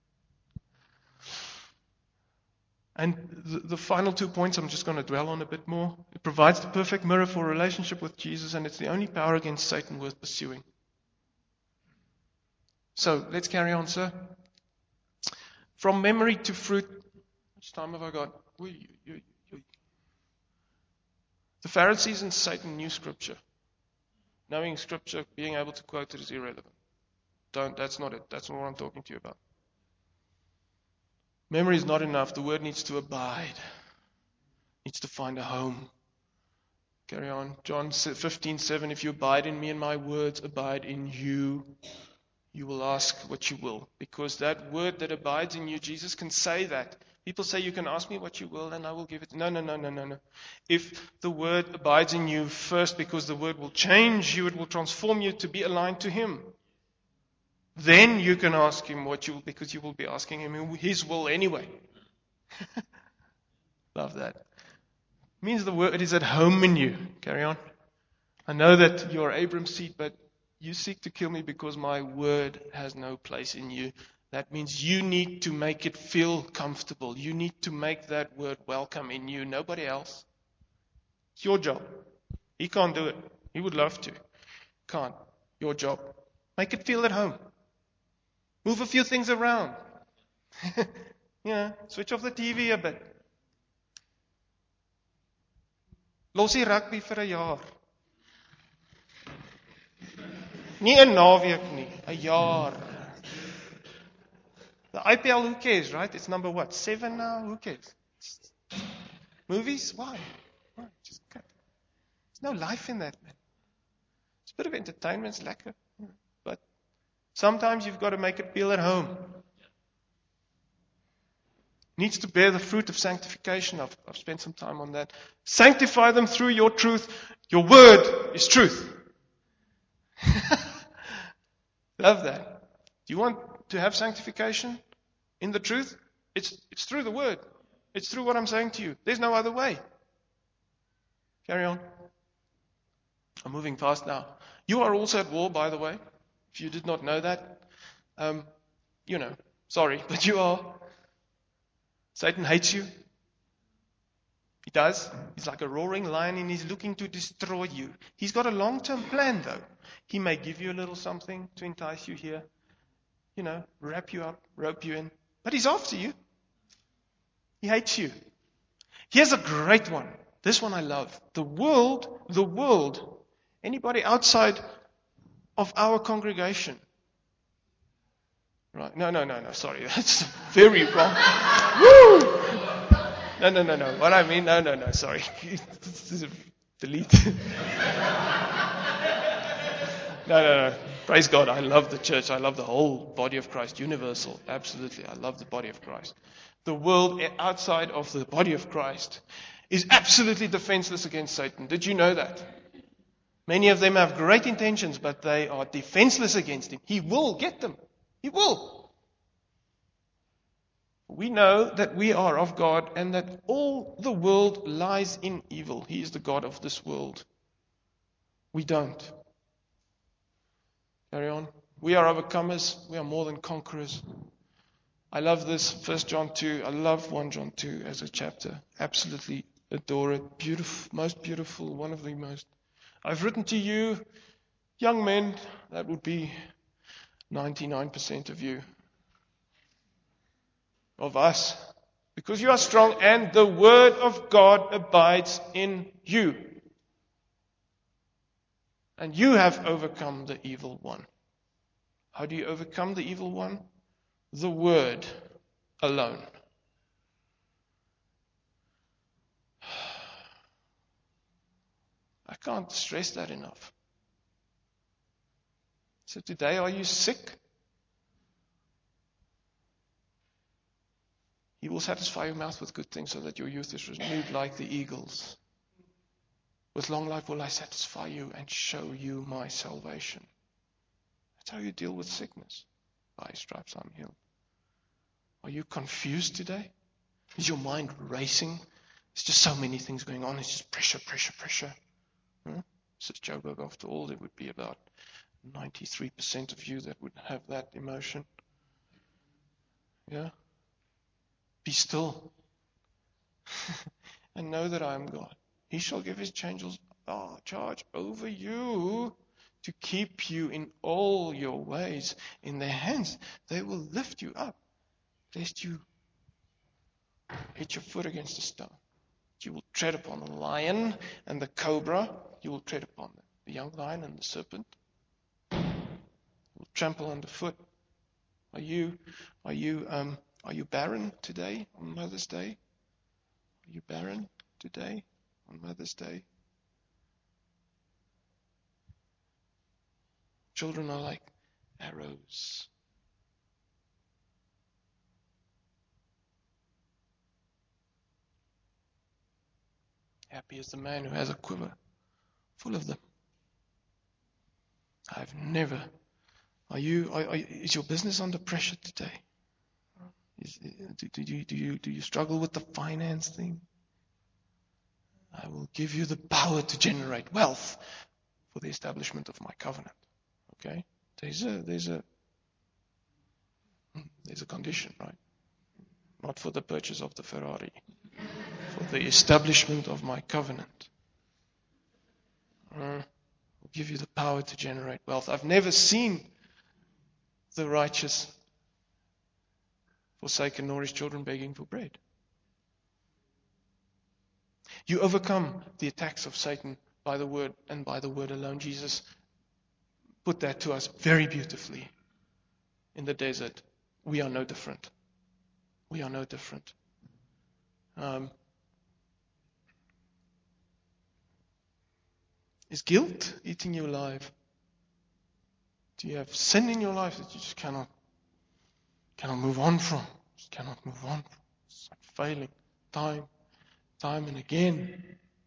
And the final 2 points I'm just going to dwell on a bit more. It provides the perfect mirror for a relationship with Jesus, and it's the only power against Satan worth pursuing. So, let's carry on, sir. From memory to fruit. How much time have I got? The Pharisees and Satan knew Scripture. Knowing Scripture, being able to quote it is irrelevant. That's not it. That's not what I'm talking to you about. Memory is not enough. The word needs to abide. Needs to find a home. Carry on. John 15:7. If you abide in me and my words abide in you, you will ask what you will. Because that word that abides in you, Jesus can say that. People say you can ask me what you will and I will give it. No. If the word abides in you first, because the word will change you, it will transform you to be aligned to Him. Then you can ask Him what you will, because you will be asking Him His will anyway. Love that. It means the word is at home in you. Carry on. I know that you're Abram's seed, but you seek to kill me because my word has no place in you. That means you need to make it feel comfortable. You need to make that word welcome in you. Nobody else. It's your job. He can't do it. He would love to. Can't. Your job. Make it feel at home. Move a few things around. Switch off the TV a bit. Los die rugby vir 'n jaar. Nie 'n naweek nie, 'n jaar. The IPL, who cares, right? It's number what? 7 now? Who cares? Movies? Why? Just cut. There's no life in that, man. It's a bit of entertainment, it's lekker. But sometimes you've got to make it feel at home. Needs to bear the fruit of sanctification. I've spent some time on that. Sanctify them through your truth. Your word is truth. Love that. Do you want to have sanctification in the truth? It's through the word. It's through what I'm saying to you. There's no other way. Carry on. I'm moving fast now. You are also at war, by the way. If you did not know that, sorry, but you are. Satan hates you. He does. He's like a roaring lion and he's looking to destroy you. He's got a long-term plan, though. He may give you a little something to entice you here. Wrap you up, rope you in. But he's after you. He hates you. Here's a great one. This one I love. The world, anybody outside of our congregation. Right. No, sorry. That's very wrong. Woo! No. What I mean, no, sorry. Delete. No. Praise God. I love the church. I love the whole body of Christ. Universal. Absolutely. I love the body of Christ. The world outside of the body of Christ is absolutely defenseless against Satan. Did you know that? Many of them have great intentions, but they are defenseless against him. He will get them. He will. We know that we are of God and that all the world lies in evil. He is the God of this world. We don't. Carry on. We are overcomers. We are more than conquerors. I love this, 1 John 2. I love 1 John 2 as a chapter. Absolutely adore it. Beautiful, most beautiful, one of the most. I've written to you, young men, that would be 99% of you, of us, because you are strong and the word of God abides in you. And you have overcome the evil one. How do you overcome the evil one? The word alone. I can't stress that enough. So today, are you sick? He will satisfy your mouth with good things so that your youth is renewed like the eagles. With long life will I satisfy you and show you my salvation. That's how you deal with sickness. By his stripes I'm healed. Are you confused today? Is your mind racing? There's just so many things going on. It's just pressure. Says Joburg, after all, there would be about 93% of you that would have that emotion. Yeah? Be still. And know that I am God. He shall give his angels charge over you to keep you in all your ways. In their hands, they will lift you up, lest you hit your foot against a stone. You will tread upon the lion and the cobra. You will tread upon them. The young lion and the serpent. You will trample underfoot. Are you barren today on Mother's Day? Are you barren today on Mother's Day? Children are like arrows. Happy is the man who has a quiver full of them. I've never. Is your business under pressure today? Do you struggle with the finance thing? I will give you the power to generate wealth for the establishment of my covenant. Okay? There's a condition, right? Not for the purchase of the Ferrari. For the establishment of my covenant. I'll give you the power to generate wealth. I've never seen the righteous forsaken, nor his children begging for bread. You overcome the attacks of Satan by the word and by the word alone. Jesus put that to us very beautifully in the desert. We are no different. We are no different. Is guilt eating you alive? Do you have sin in your life that you just cannot move on from? Just cannot move on from. It's like failing time and again.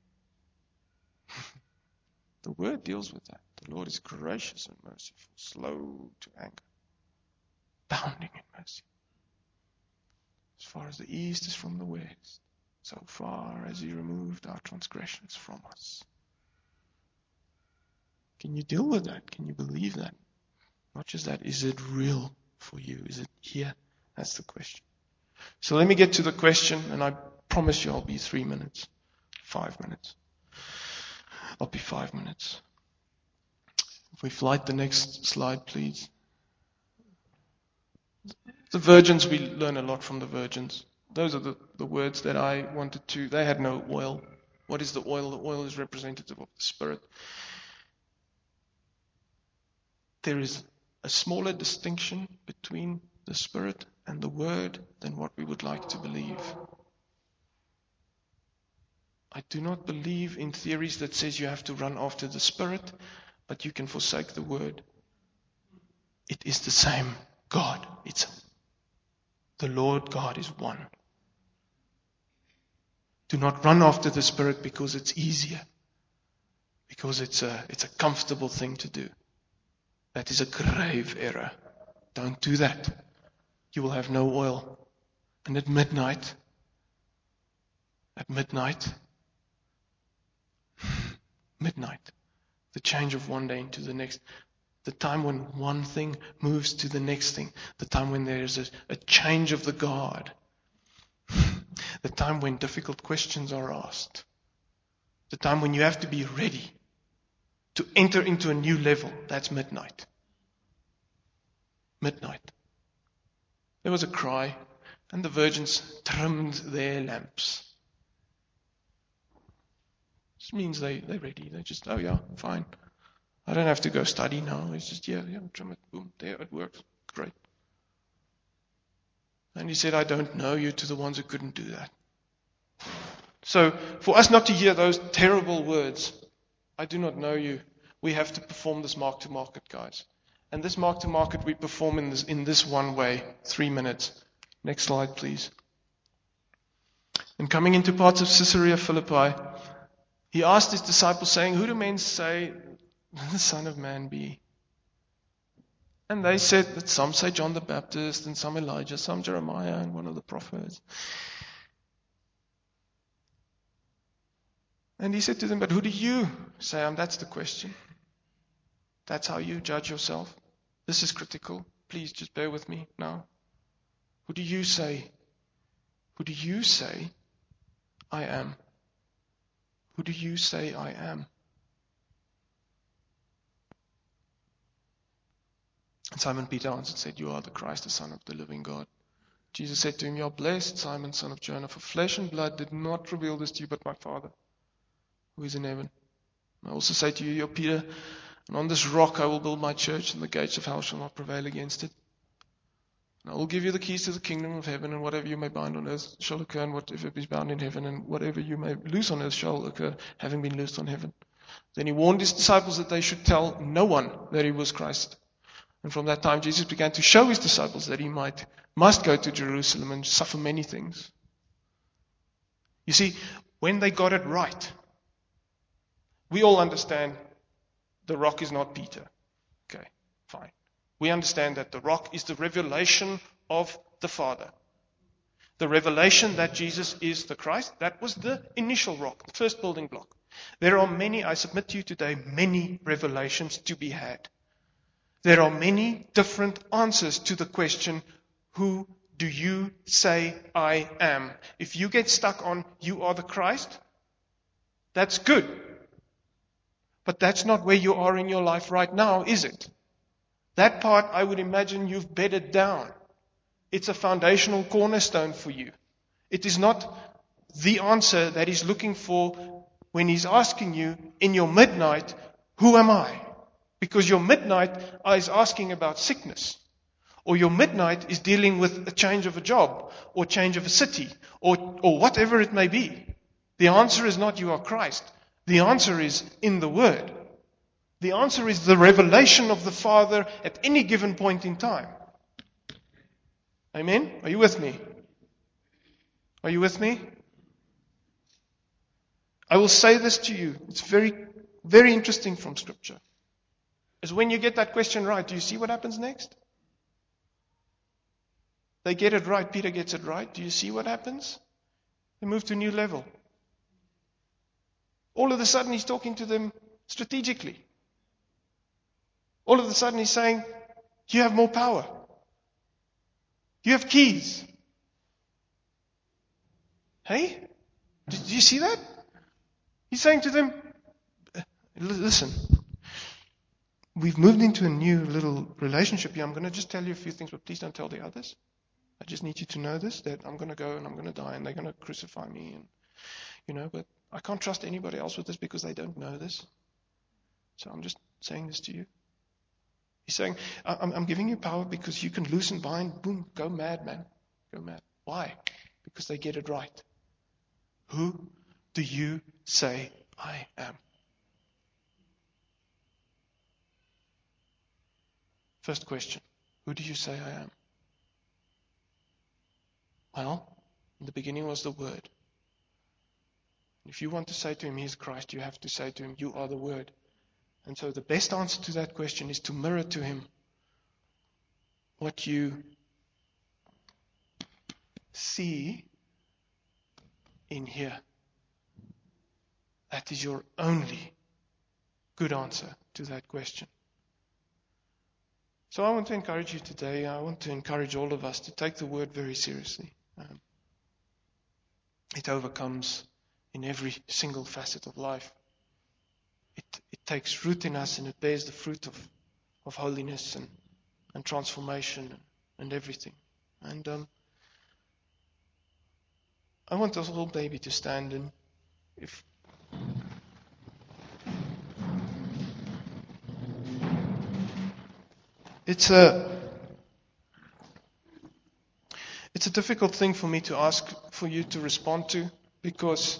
The word deals with that. The Lord is gracious and merciful, slow to anger, abounding in mercy. As far as the east is from the west, so far as He removed our transgressions from us. Can you deal with that? Can you believe that? Not just that, is it real for you? Is it here? That's the question. So let me get to the question, and I promise you I'll be 3 minutes, 5 minutes. I'll be 5 minutes. If we flight the next slide, please. The virgins, we learn a lot from the virgins. Those are the words that I wanted to. They had no oil. What is the oil? The oil is representative of the Spirit. There is a smaller distinction between the Spirit and the Word than what we would like to believe. I do not believe in theories that says you have to run after the Spirit, but you can forsake the Word. It is the same God. The Lord God is one. Do not run after the Spirit because it's easier, because it's a comfortable thing to do. That is a grave error. Don't do that. You will have no oil. And at midnight, the change of one day into the next, the time when one thing moves to the next thing, the time when there is a change of the guard, the time when difficult questions are asked, the time when you have to be ready to enter into a new level, that's midnight. Midnight. There was a cry, and the virgins trimmed their lamps. This means they're ready. They just, oh yeah, fine. I don't have to go study now. It's just, yeah, trim it, boom, there, it works. Great. And he said, I don't know you, to the ones who couldn't do that. So, for us not to hear those terrible words, I do not know you, we have to perform this mark to market, guys. And this mark to market we perform in this one way, 3 minutes. Next slide, please. And coming into parts of Caesarea Philippi, he asked his disciples, saying, who do men say the Son of Man be? And they said that some say John the Baptist, and some Elijah, some Jeremiah, and one of the prophets. And he said to them, but who do you say I am? That's the question. That's how you judge yourself. This is critical. Please just bear with me now. Who do you say? Who do you say I am? Who do you say I am? And Simon Peter answered and said, you are the Christ, the Son of the living God. Jesus said to him, you are blessed, Simon, son of Jonah, for flesh and blood did not reveal this to you, but my Father, who is in heaven. I also say to you, you are Peter, and on this rock I will build my church, and the gates of hell shall not prevail against it. And I will give you the keys to the kingdom of heaven, and whatever you may bind on earth shall occur, and whatever is bound in heaven, and whatever you may loose on earth shall occur, having been loosed on heaven. Then he warned his disciples that they should tell no one that he was Christ. And from that time Jesus began to show his disciples that he must go to Jerusalem and suffer many things. You see, when they got it right, we all understand the rock is not Peter. Okay, fine. We understand that the rock is the revelation of the Father. The revelation that Jesus is the Christ, that was the initial rock, the first building block. There are many, I submit to you today, many revelations to be had. There are many different answers to the question, who do you say I am? If you get stuck on, you are the Christ, that's good. But that's not where you are in your life right now, is it? That part, I would imagine, you've bedded down. It's a foundational cornerstone for you. It is not the answer that he's looking for when he's asking you in your midnight, who am I? Because your midnight is asking about sickness. Or your midnight is dealing with a change of a job, or change of a city, or whatever it may be. The answer is not you are Christ. The answer is in the Word. The answer is the revelation of the Father at any given point in time. Amen? Are you with me? Are you with me? I will say this to you. It's very, very interesting from Scripture. Is when you get that question right, do you see what happens next? They get it right. Peter gets it right. Do you see what happens? They move to a new level. All of a sudden, he's talking to them strategically. All of a sudden, he's saying, you have more power. You have keys. Hey? Do you see that? He's saying to them, listen, we've moved into a new little relationship here. I'm going to just tell you a few things, but please don't tell the others. I just need you to know this, that I'm going to go and I'm going to die and they're going to crucify me. And, but I can't trust anybody else with this because they don't know this. So I'm just saying this to you. He's saying, I'm giving you power because you can loose and bind. Boom, go mad, man. Go mad. Why? Because they get it right. Who do you say I am? First question. Who do you say I am? Well, in the beginning was the Word. If you want to say to him, He is Christ, you have to say to him, you are the Word. And so the best answer to that question is to mirror to him what you see in here. That is your only good answer to that question. So I want to encourage you today, I want to encourage all of us to take the Word very seriously. It overcomes in every single facet of life. It takes root in us and it bears the fruit of holiness and transformation and everything. And I want this little baby to stand and if it's a difficult thing for me to ask for you to respond to because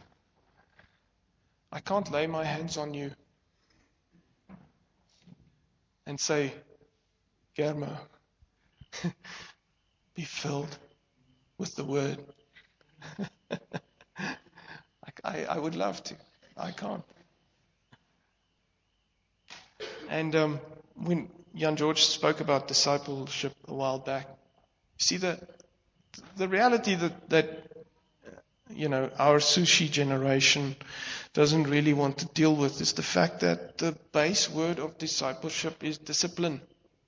I can't lay my hands on you and say, Germo, be filled with the Word. I would love to. I can't. And when Jan George spoke about discipleship a while back, see the reality that our sushi generation doesn't really want to deal with is the fact that the base word of discipleship is discipline.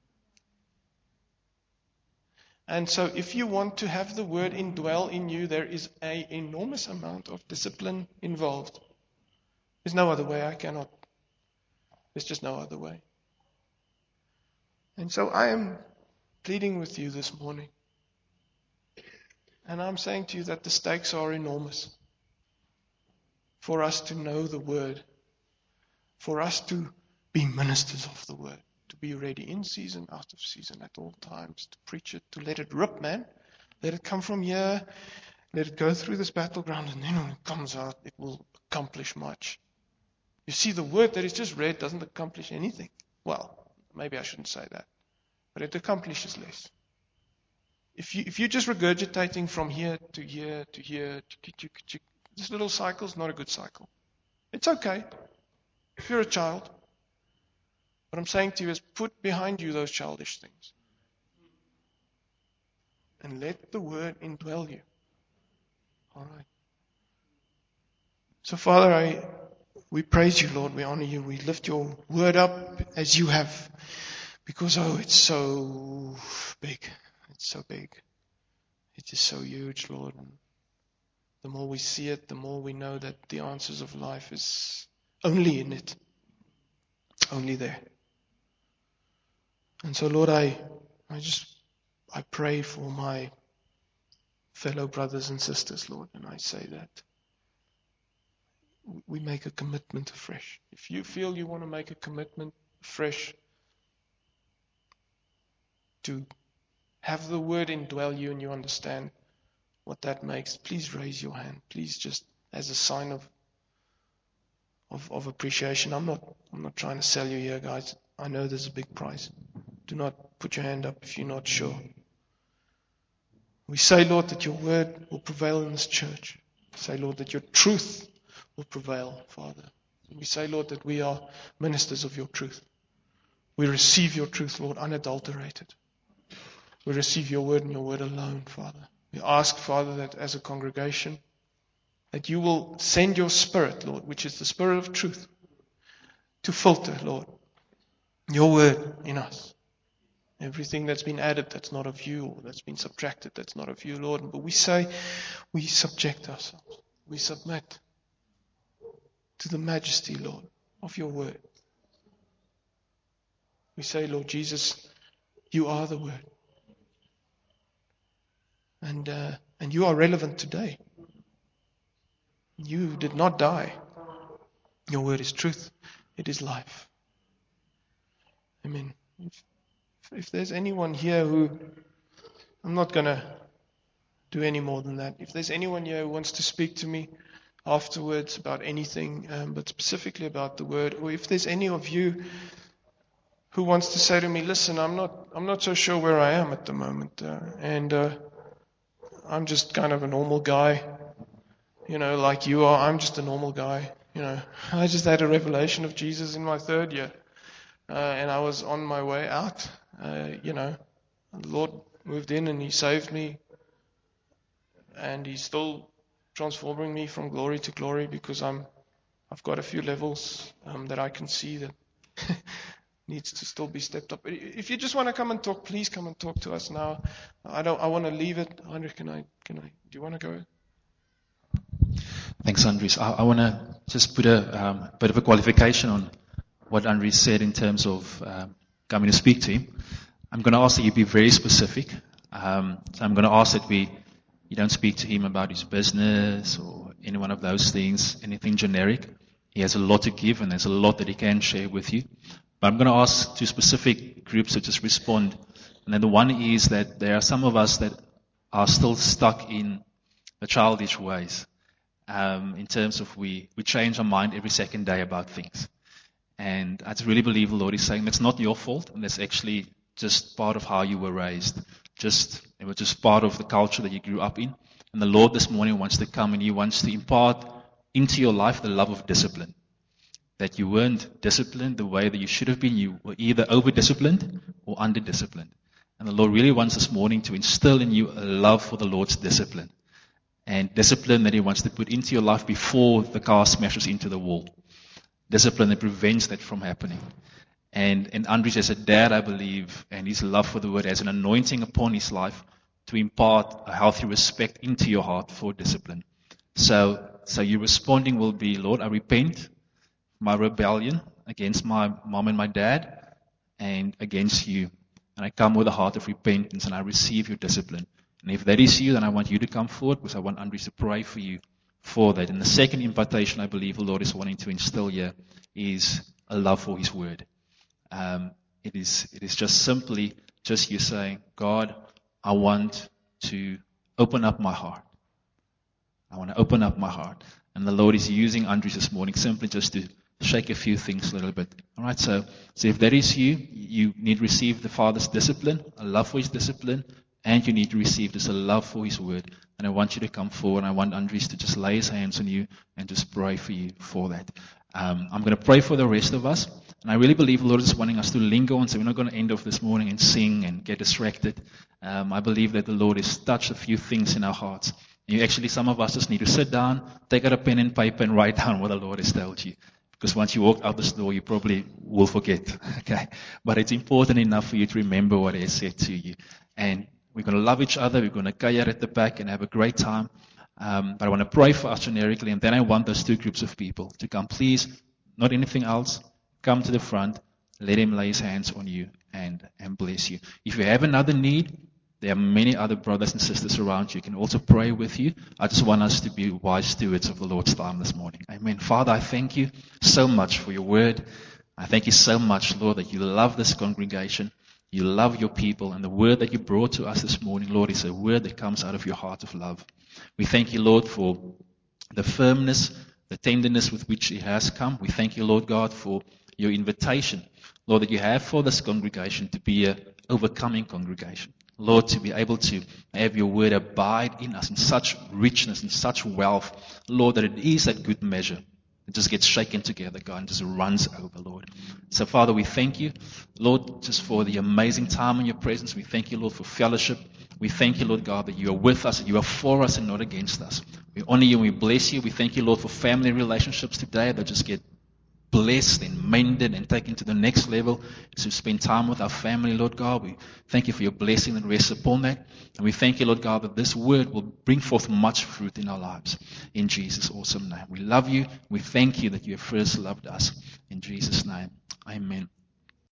And so if you want to have the Word indwell in you, there is an enormous amount of discipline involved. There's no other way. There's just no other way. And so I am pleading with you this morning. And I'm saying to you that the stakes are enormous for us to know the Word, for us to be ministers of the Word, to be ready in season, out of season, at all times, to preach it, to let it rip, man. Let it come from here, let it go through this battleground, and then when it comes out, it will accomplish much. You see, the Word that is just read doesn't accomplish anything. Well, maybe I shouldn't say that, but it accomplishes less. If you're just regurgitating from here to here to here, this little cycle is not a good cycle. It's okay if you're a child. What I'm saying to you is put behind you those childish things. And let the Word indwell you. All right. So, Father, we praise you, Lord. We honor you. We lift your Word up as you have. Because, it's so big. It's so big. It is so huge, Lord. And the more we see it, the more we know that the answers of life is only in it. Only there. And so, Lord, I pray for my fellow brothers and sisters, Lord, and I say that we make a commitment afresh. If you feel you want to make a commitment afresh to have the Word indwell you and you understand what that makes, please raise your hand. Please, just as a sign of appreciation. I'm not trying to sell you here, guys. I know there's a big price. Do not put your hand up if you're not sure. We say, Lord, that your Word will prevail in this church. We say, Lord, that your truth will prevail, Father. We say, Lord, that we are ministers of your truth. We receive your truth, Lord, unadulterated. We receive your Word and your Word alone, Father. We ask, Father, that as a congregation, that you will send your Spirit, Lord, which is the Spirit of truth, to filter, Lord, your Word in us. Everything that's been added that's not of you, or that's been subtracted that's not of you, Lord. But we say, we subject ourselves. We submit to the majesty, Lord, of your Word. We say, Lord Jesus, you are the Word. And you are relevant today. You did not die. Your word is truth. It is life. Amen. If there's anyone here who, I'm not going to do any more than that. If there's anyone here who wants to speak to me afterwards about anything, but specifically about the word, or if there's any of you who wants to say to me, listen, I'm not so sure where I am at the moment, and I'm just kind of a normal guy, like you are. I'm just a normal guy, I just had a revelation of Jesus in my third year, and I was on my way out. The Lord moved in and He saved me, and He's still transforming me from glory to glory, because I've got a few levels that I can see that needs to still be stepped up. If you just want to come and talk, please come and talk to us now. I want to leave it. Andre, do you want to go? Thanks, Andres. I want to just put a bit of a qualification on what Andres said in terms of coming to speak to him. I'm going to ask that you be very specific. So I'm going to ask that you don't speak to him about his business or any one of those things, anything generic. He has a lot to give, and there's a lot that he can share with you. But I'm going to ask two specific groups to just respond. And then the one is that there are some of us that are still stuck in the childish ways. In terms of we change our mind every second day about things. And I just really believe the Lord is saying that's not your fault, and that's actually just part of how you were raised. It was just part of the culture that you grew up in. And the Lord this morning wants to come and He wants to impart into your life the love of discipline. That you weren't disciplined the way that you should have been. You were either over-disciplined or under-disciplined. And the Lord really wants this morning to instill in you a love for the Lord's discipline. And discipline that He wants to put into your life before the car smashes into the wall. Discipline that prevents that from happening. And Andres as a dad, I believe, and his love for the word as an anointing upon his life to impart a healthy respect into your heart for discipline. So your responding will be, Lord, I repent my rebellion against my mom and my dad and against you. And I come with a heart of repentance and I receive your discipline. And if that is you, then I want you to come forward, because I want Andres to pray for you for that. And the second invitation I believe the Lord is wanting to instill here is a love for His word. It is just simply just you saying, God, I want to open up my heart. I want to open up my heart. And the Lord is using Andres this morning simply just to shake a few things a little bit. All right, so if that is you, you need to receive the Father's discipline, a love for His discipline, and you need to receive just a love for His word. And I want you to come forward, and I want Andres to just lay his hands on you and just pray for you for that. I'm going to pray for the rest of us. And I really believe the Lord is wanting us to linger on, so we're not going to end off this morning and sing and get distracted. I believe that the Lord has touched a few things in our hearts. Some of us just need to sit down, take out a pen and paper and write down what the Lord has told you. Because once you walk out this door, you probably will forget. Okay, but it's important enough for you to remember what He has said to you. And we're going to love each other. We're going to kaya at the back and have a great time. But I want to pray for us generically, and then I want those two groups of people to come. Please, not anything else. Come to the front. Let Him lay His hands on you and bless you. If you have another need, there are many other brothers and sisters around you. Can also pray with you. I just want us to be wise stewards of the Lord's time this morning. Amen. Father, I thank you so much for your word. I thank you so much, Lord, that you love this congregation. You love your people. And the word that you brought to us this morning, Lord, is a word that comes out of your heart of love. We thank you, Lord, for the firmness, the tenderness with which it has come. We thank you, Lord God, for your invitation, Lord, that you have for this congregation to be an overcoming congregation. Lord, to be able to have your word abide in us in such richness, in such wealth, Lord, that it is that good measure. It just gets shaken together, God, and just runs over, Lord. So, Father, we thank you, Lord, just for the amazing time in your presence. We thank you, Lord, for fellowship. We thank you, Lord God, that you are with us, that you are for us and not against us. We honor you and we bless you. We thank you, Lord, for family relationships today that just get blessed and mended and taken to the next level as we spend time with our family, Lord God. We thank you for your blessing that rests upon that. And we thank you, Lord God, that this word will bring forth much fruit in our lives. In Jesus' awesome name. We love you. We thank you that you have first loved us. In Jesus' name. Amen.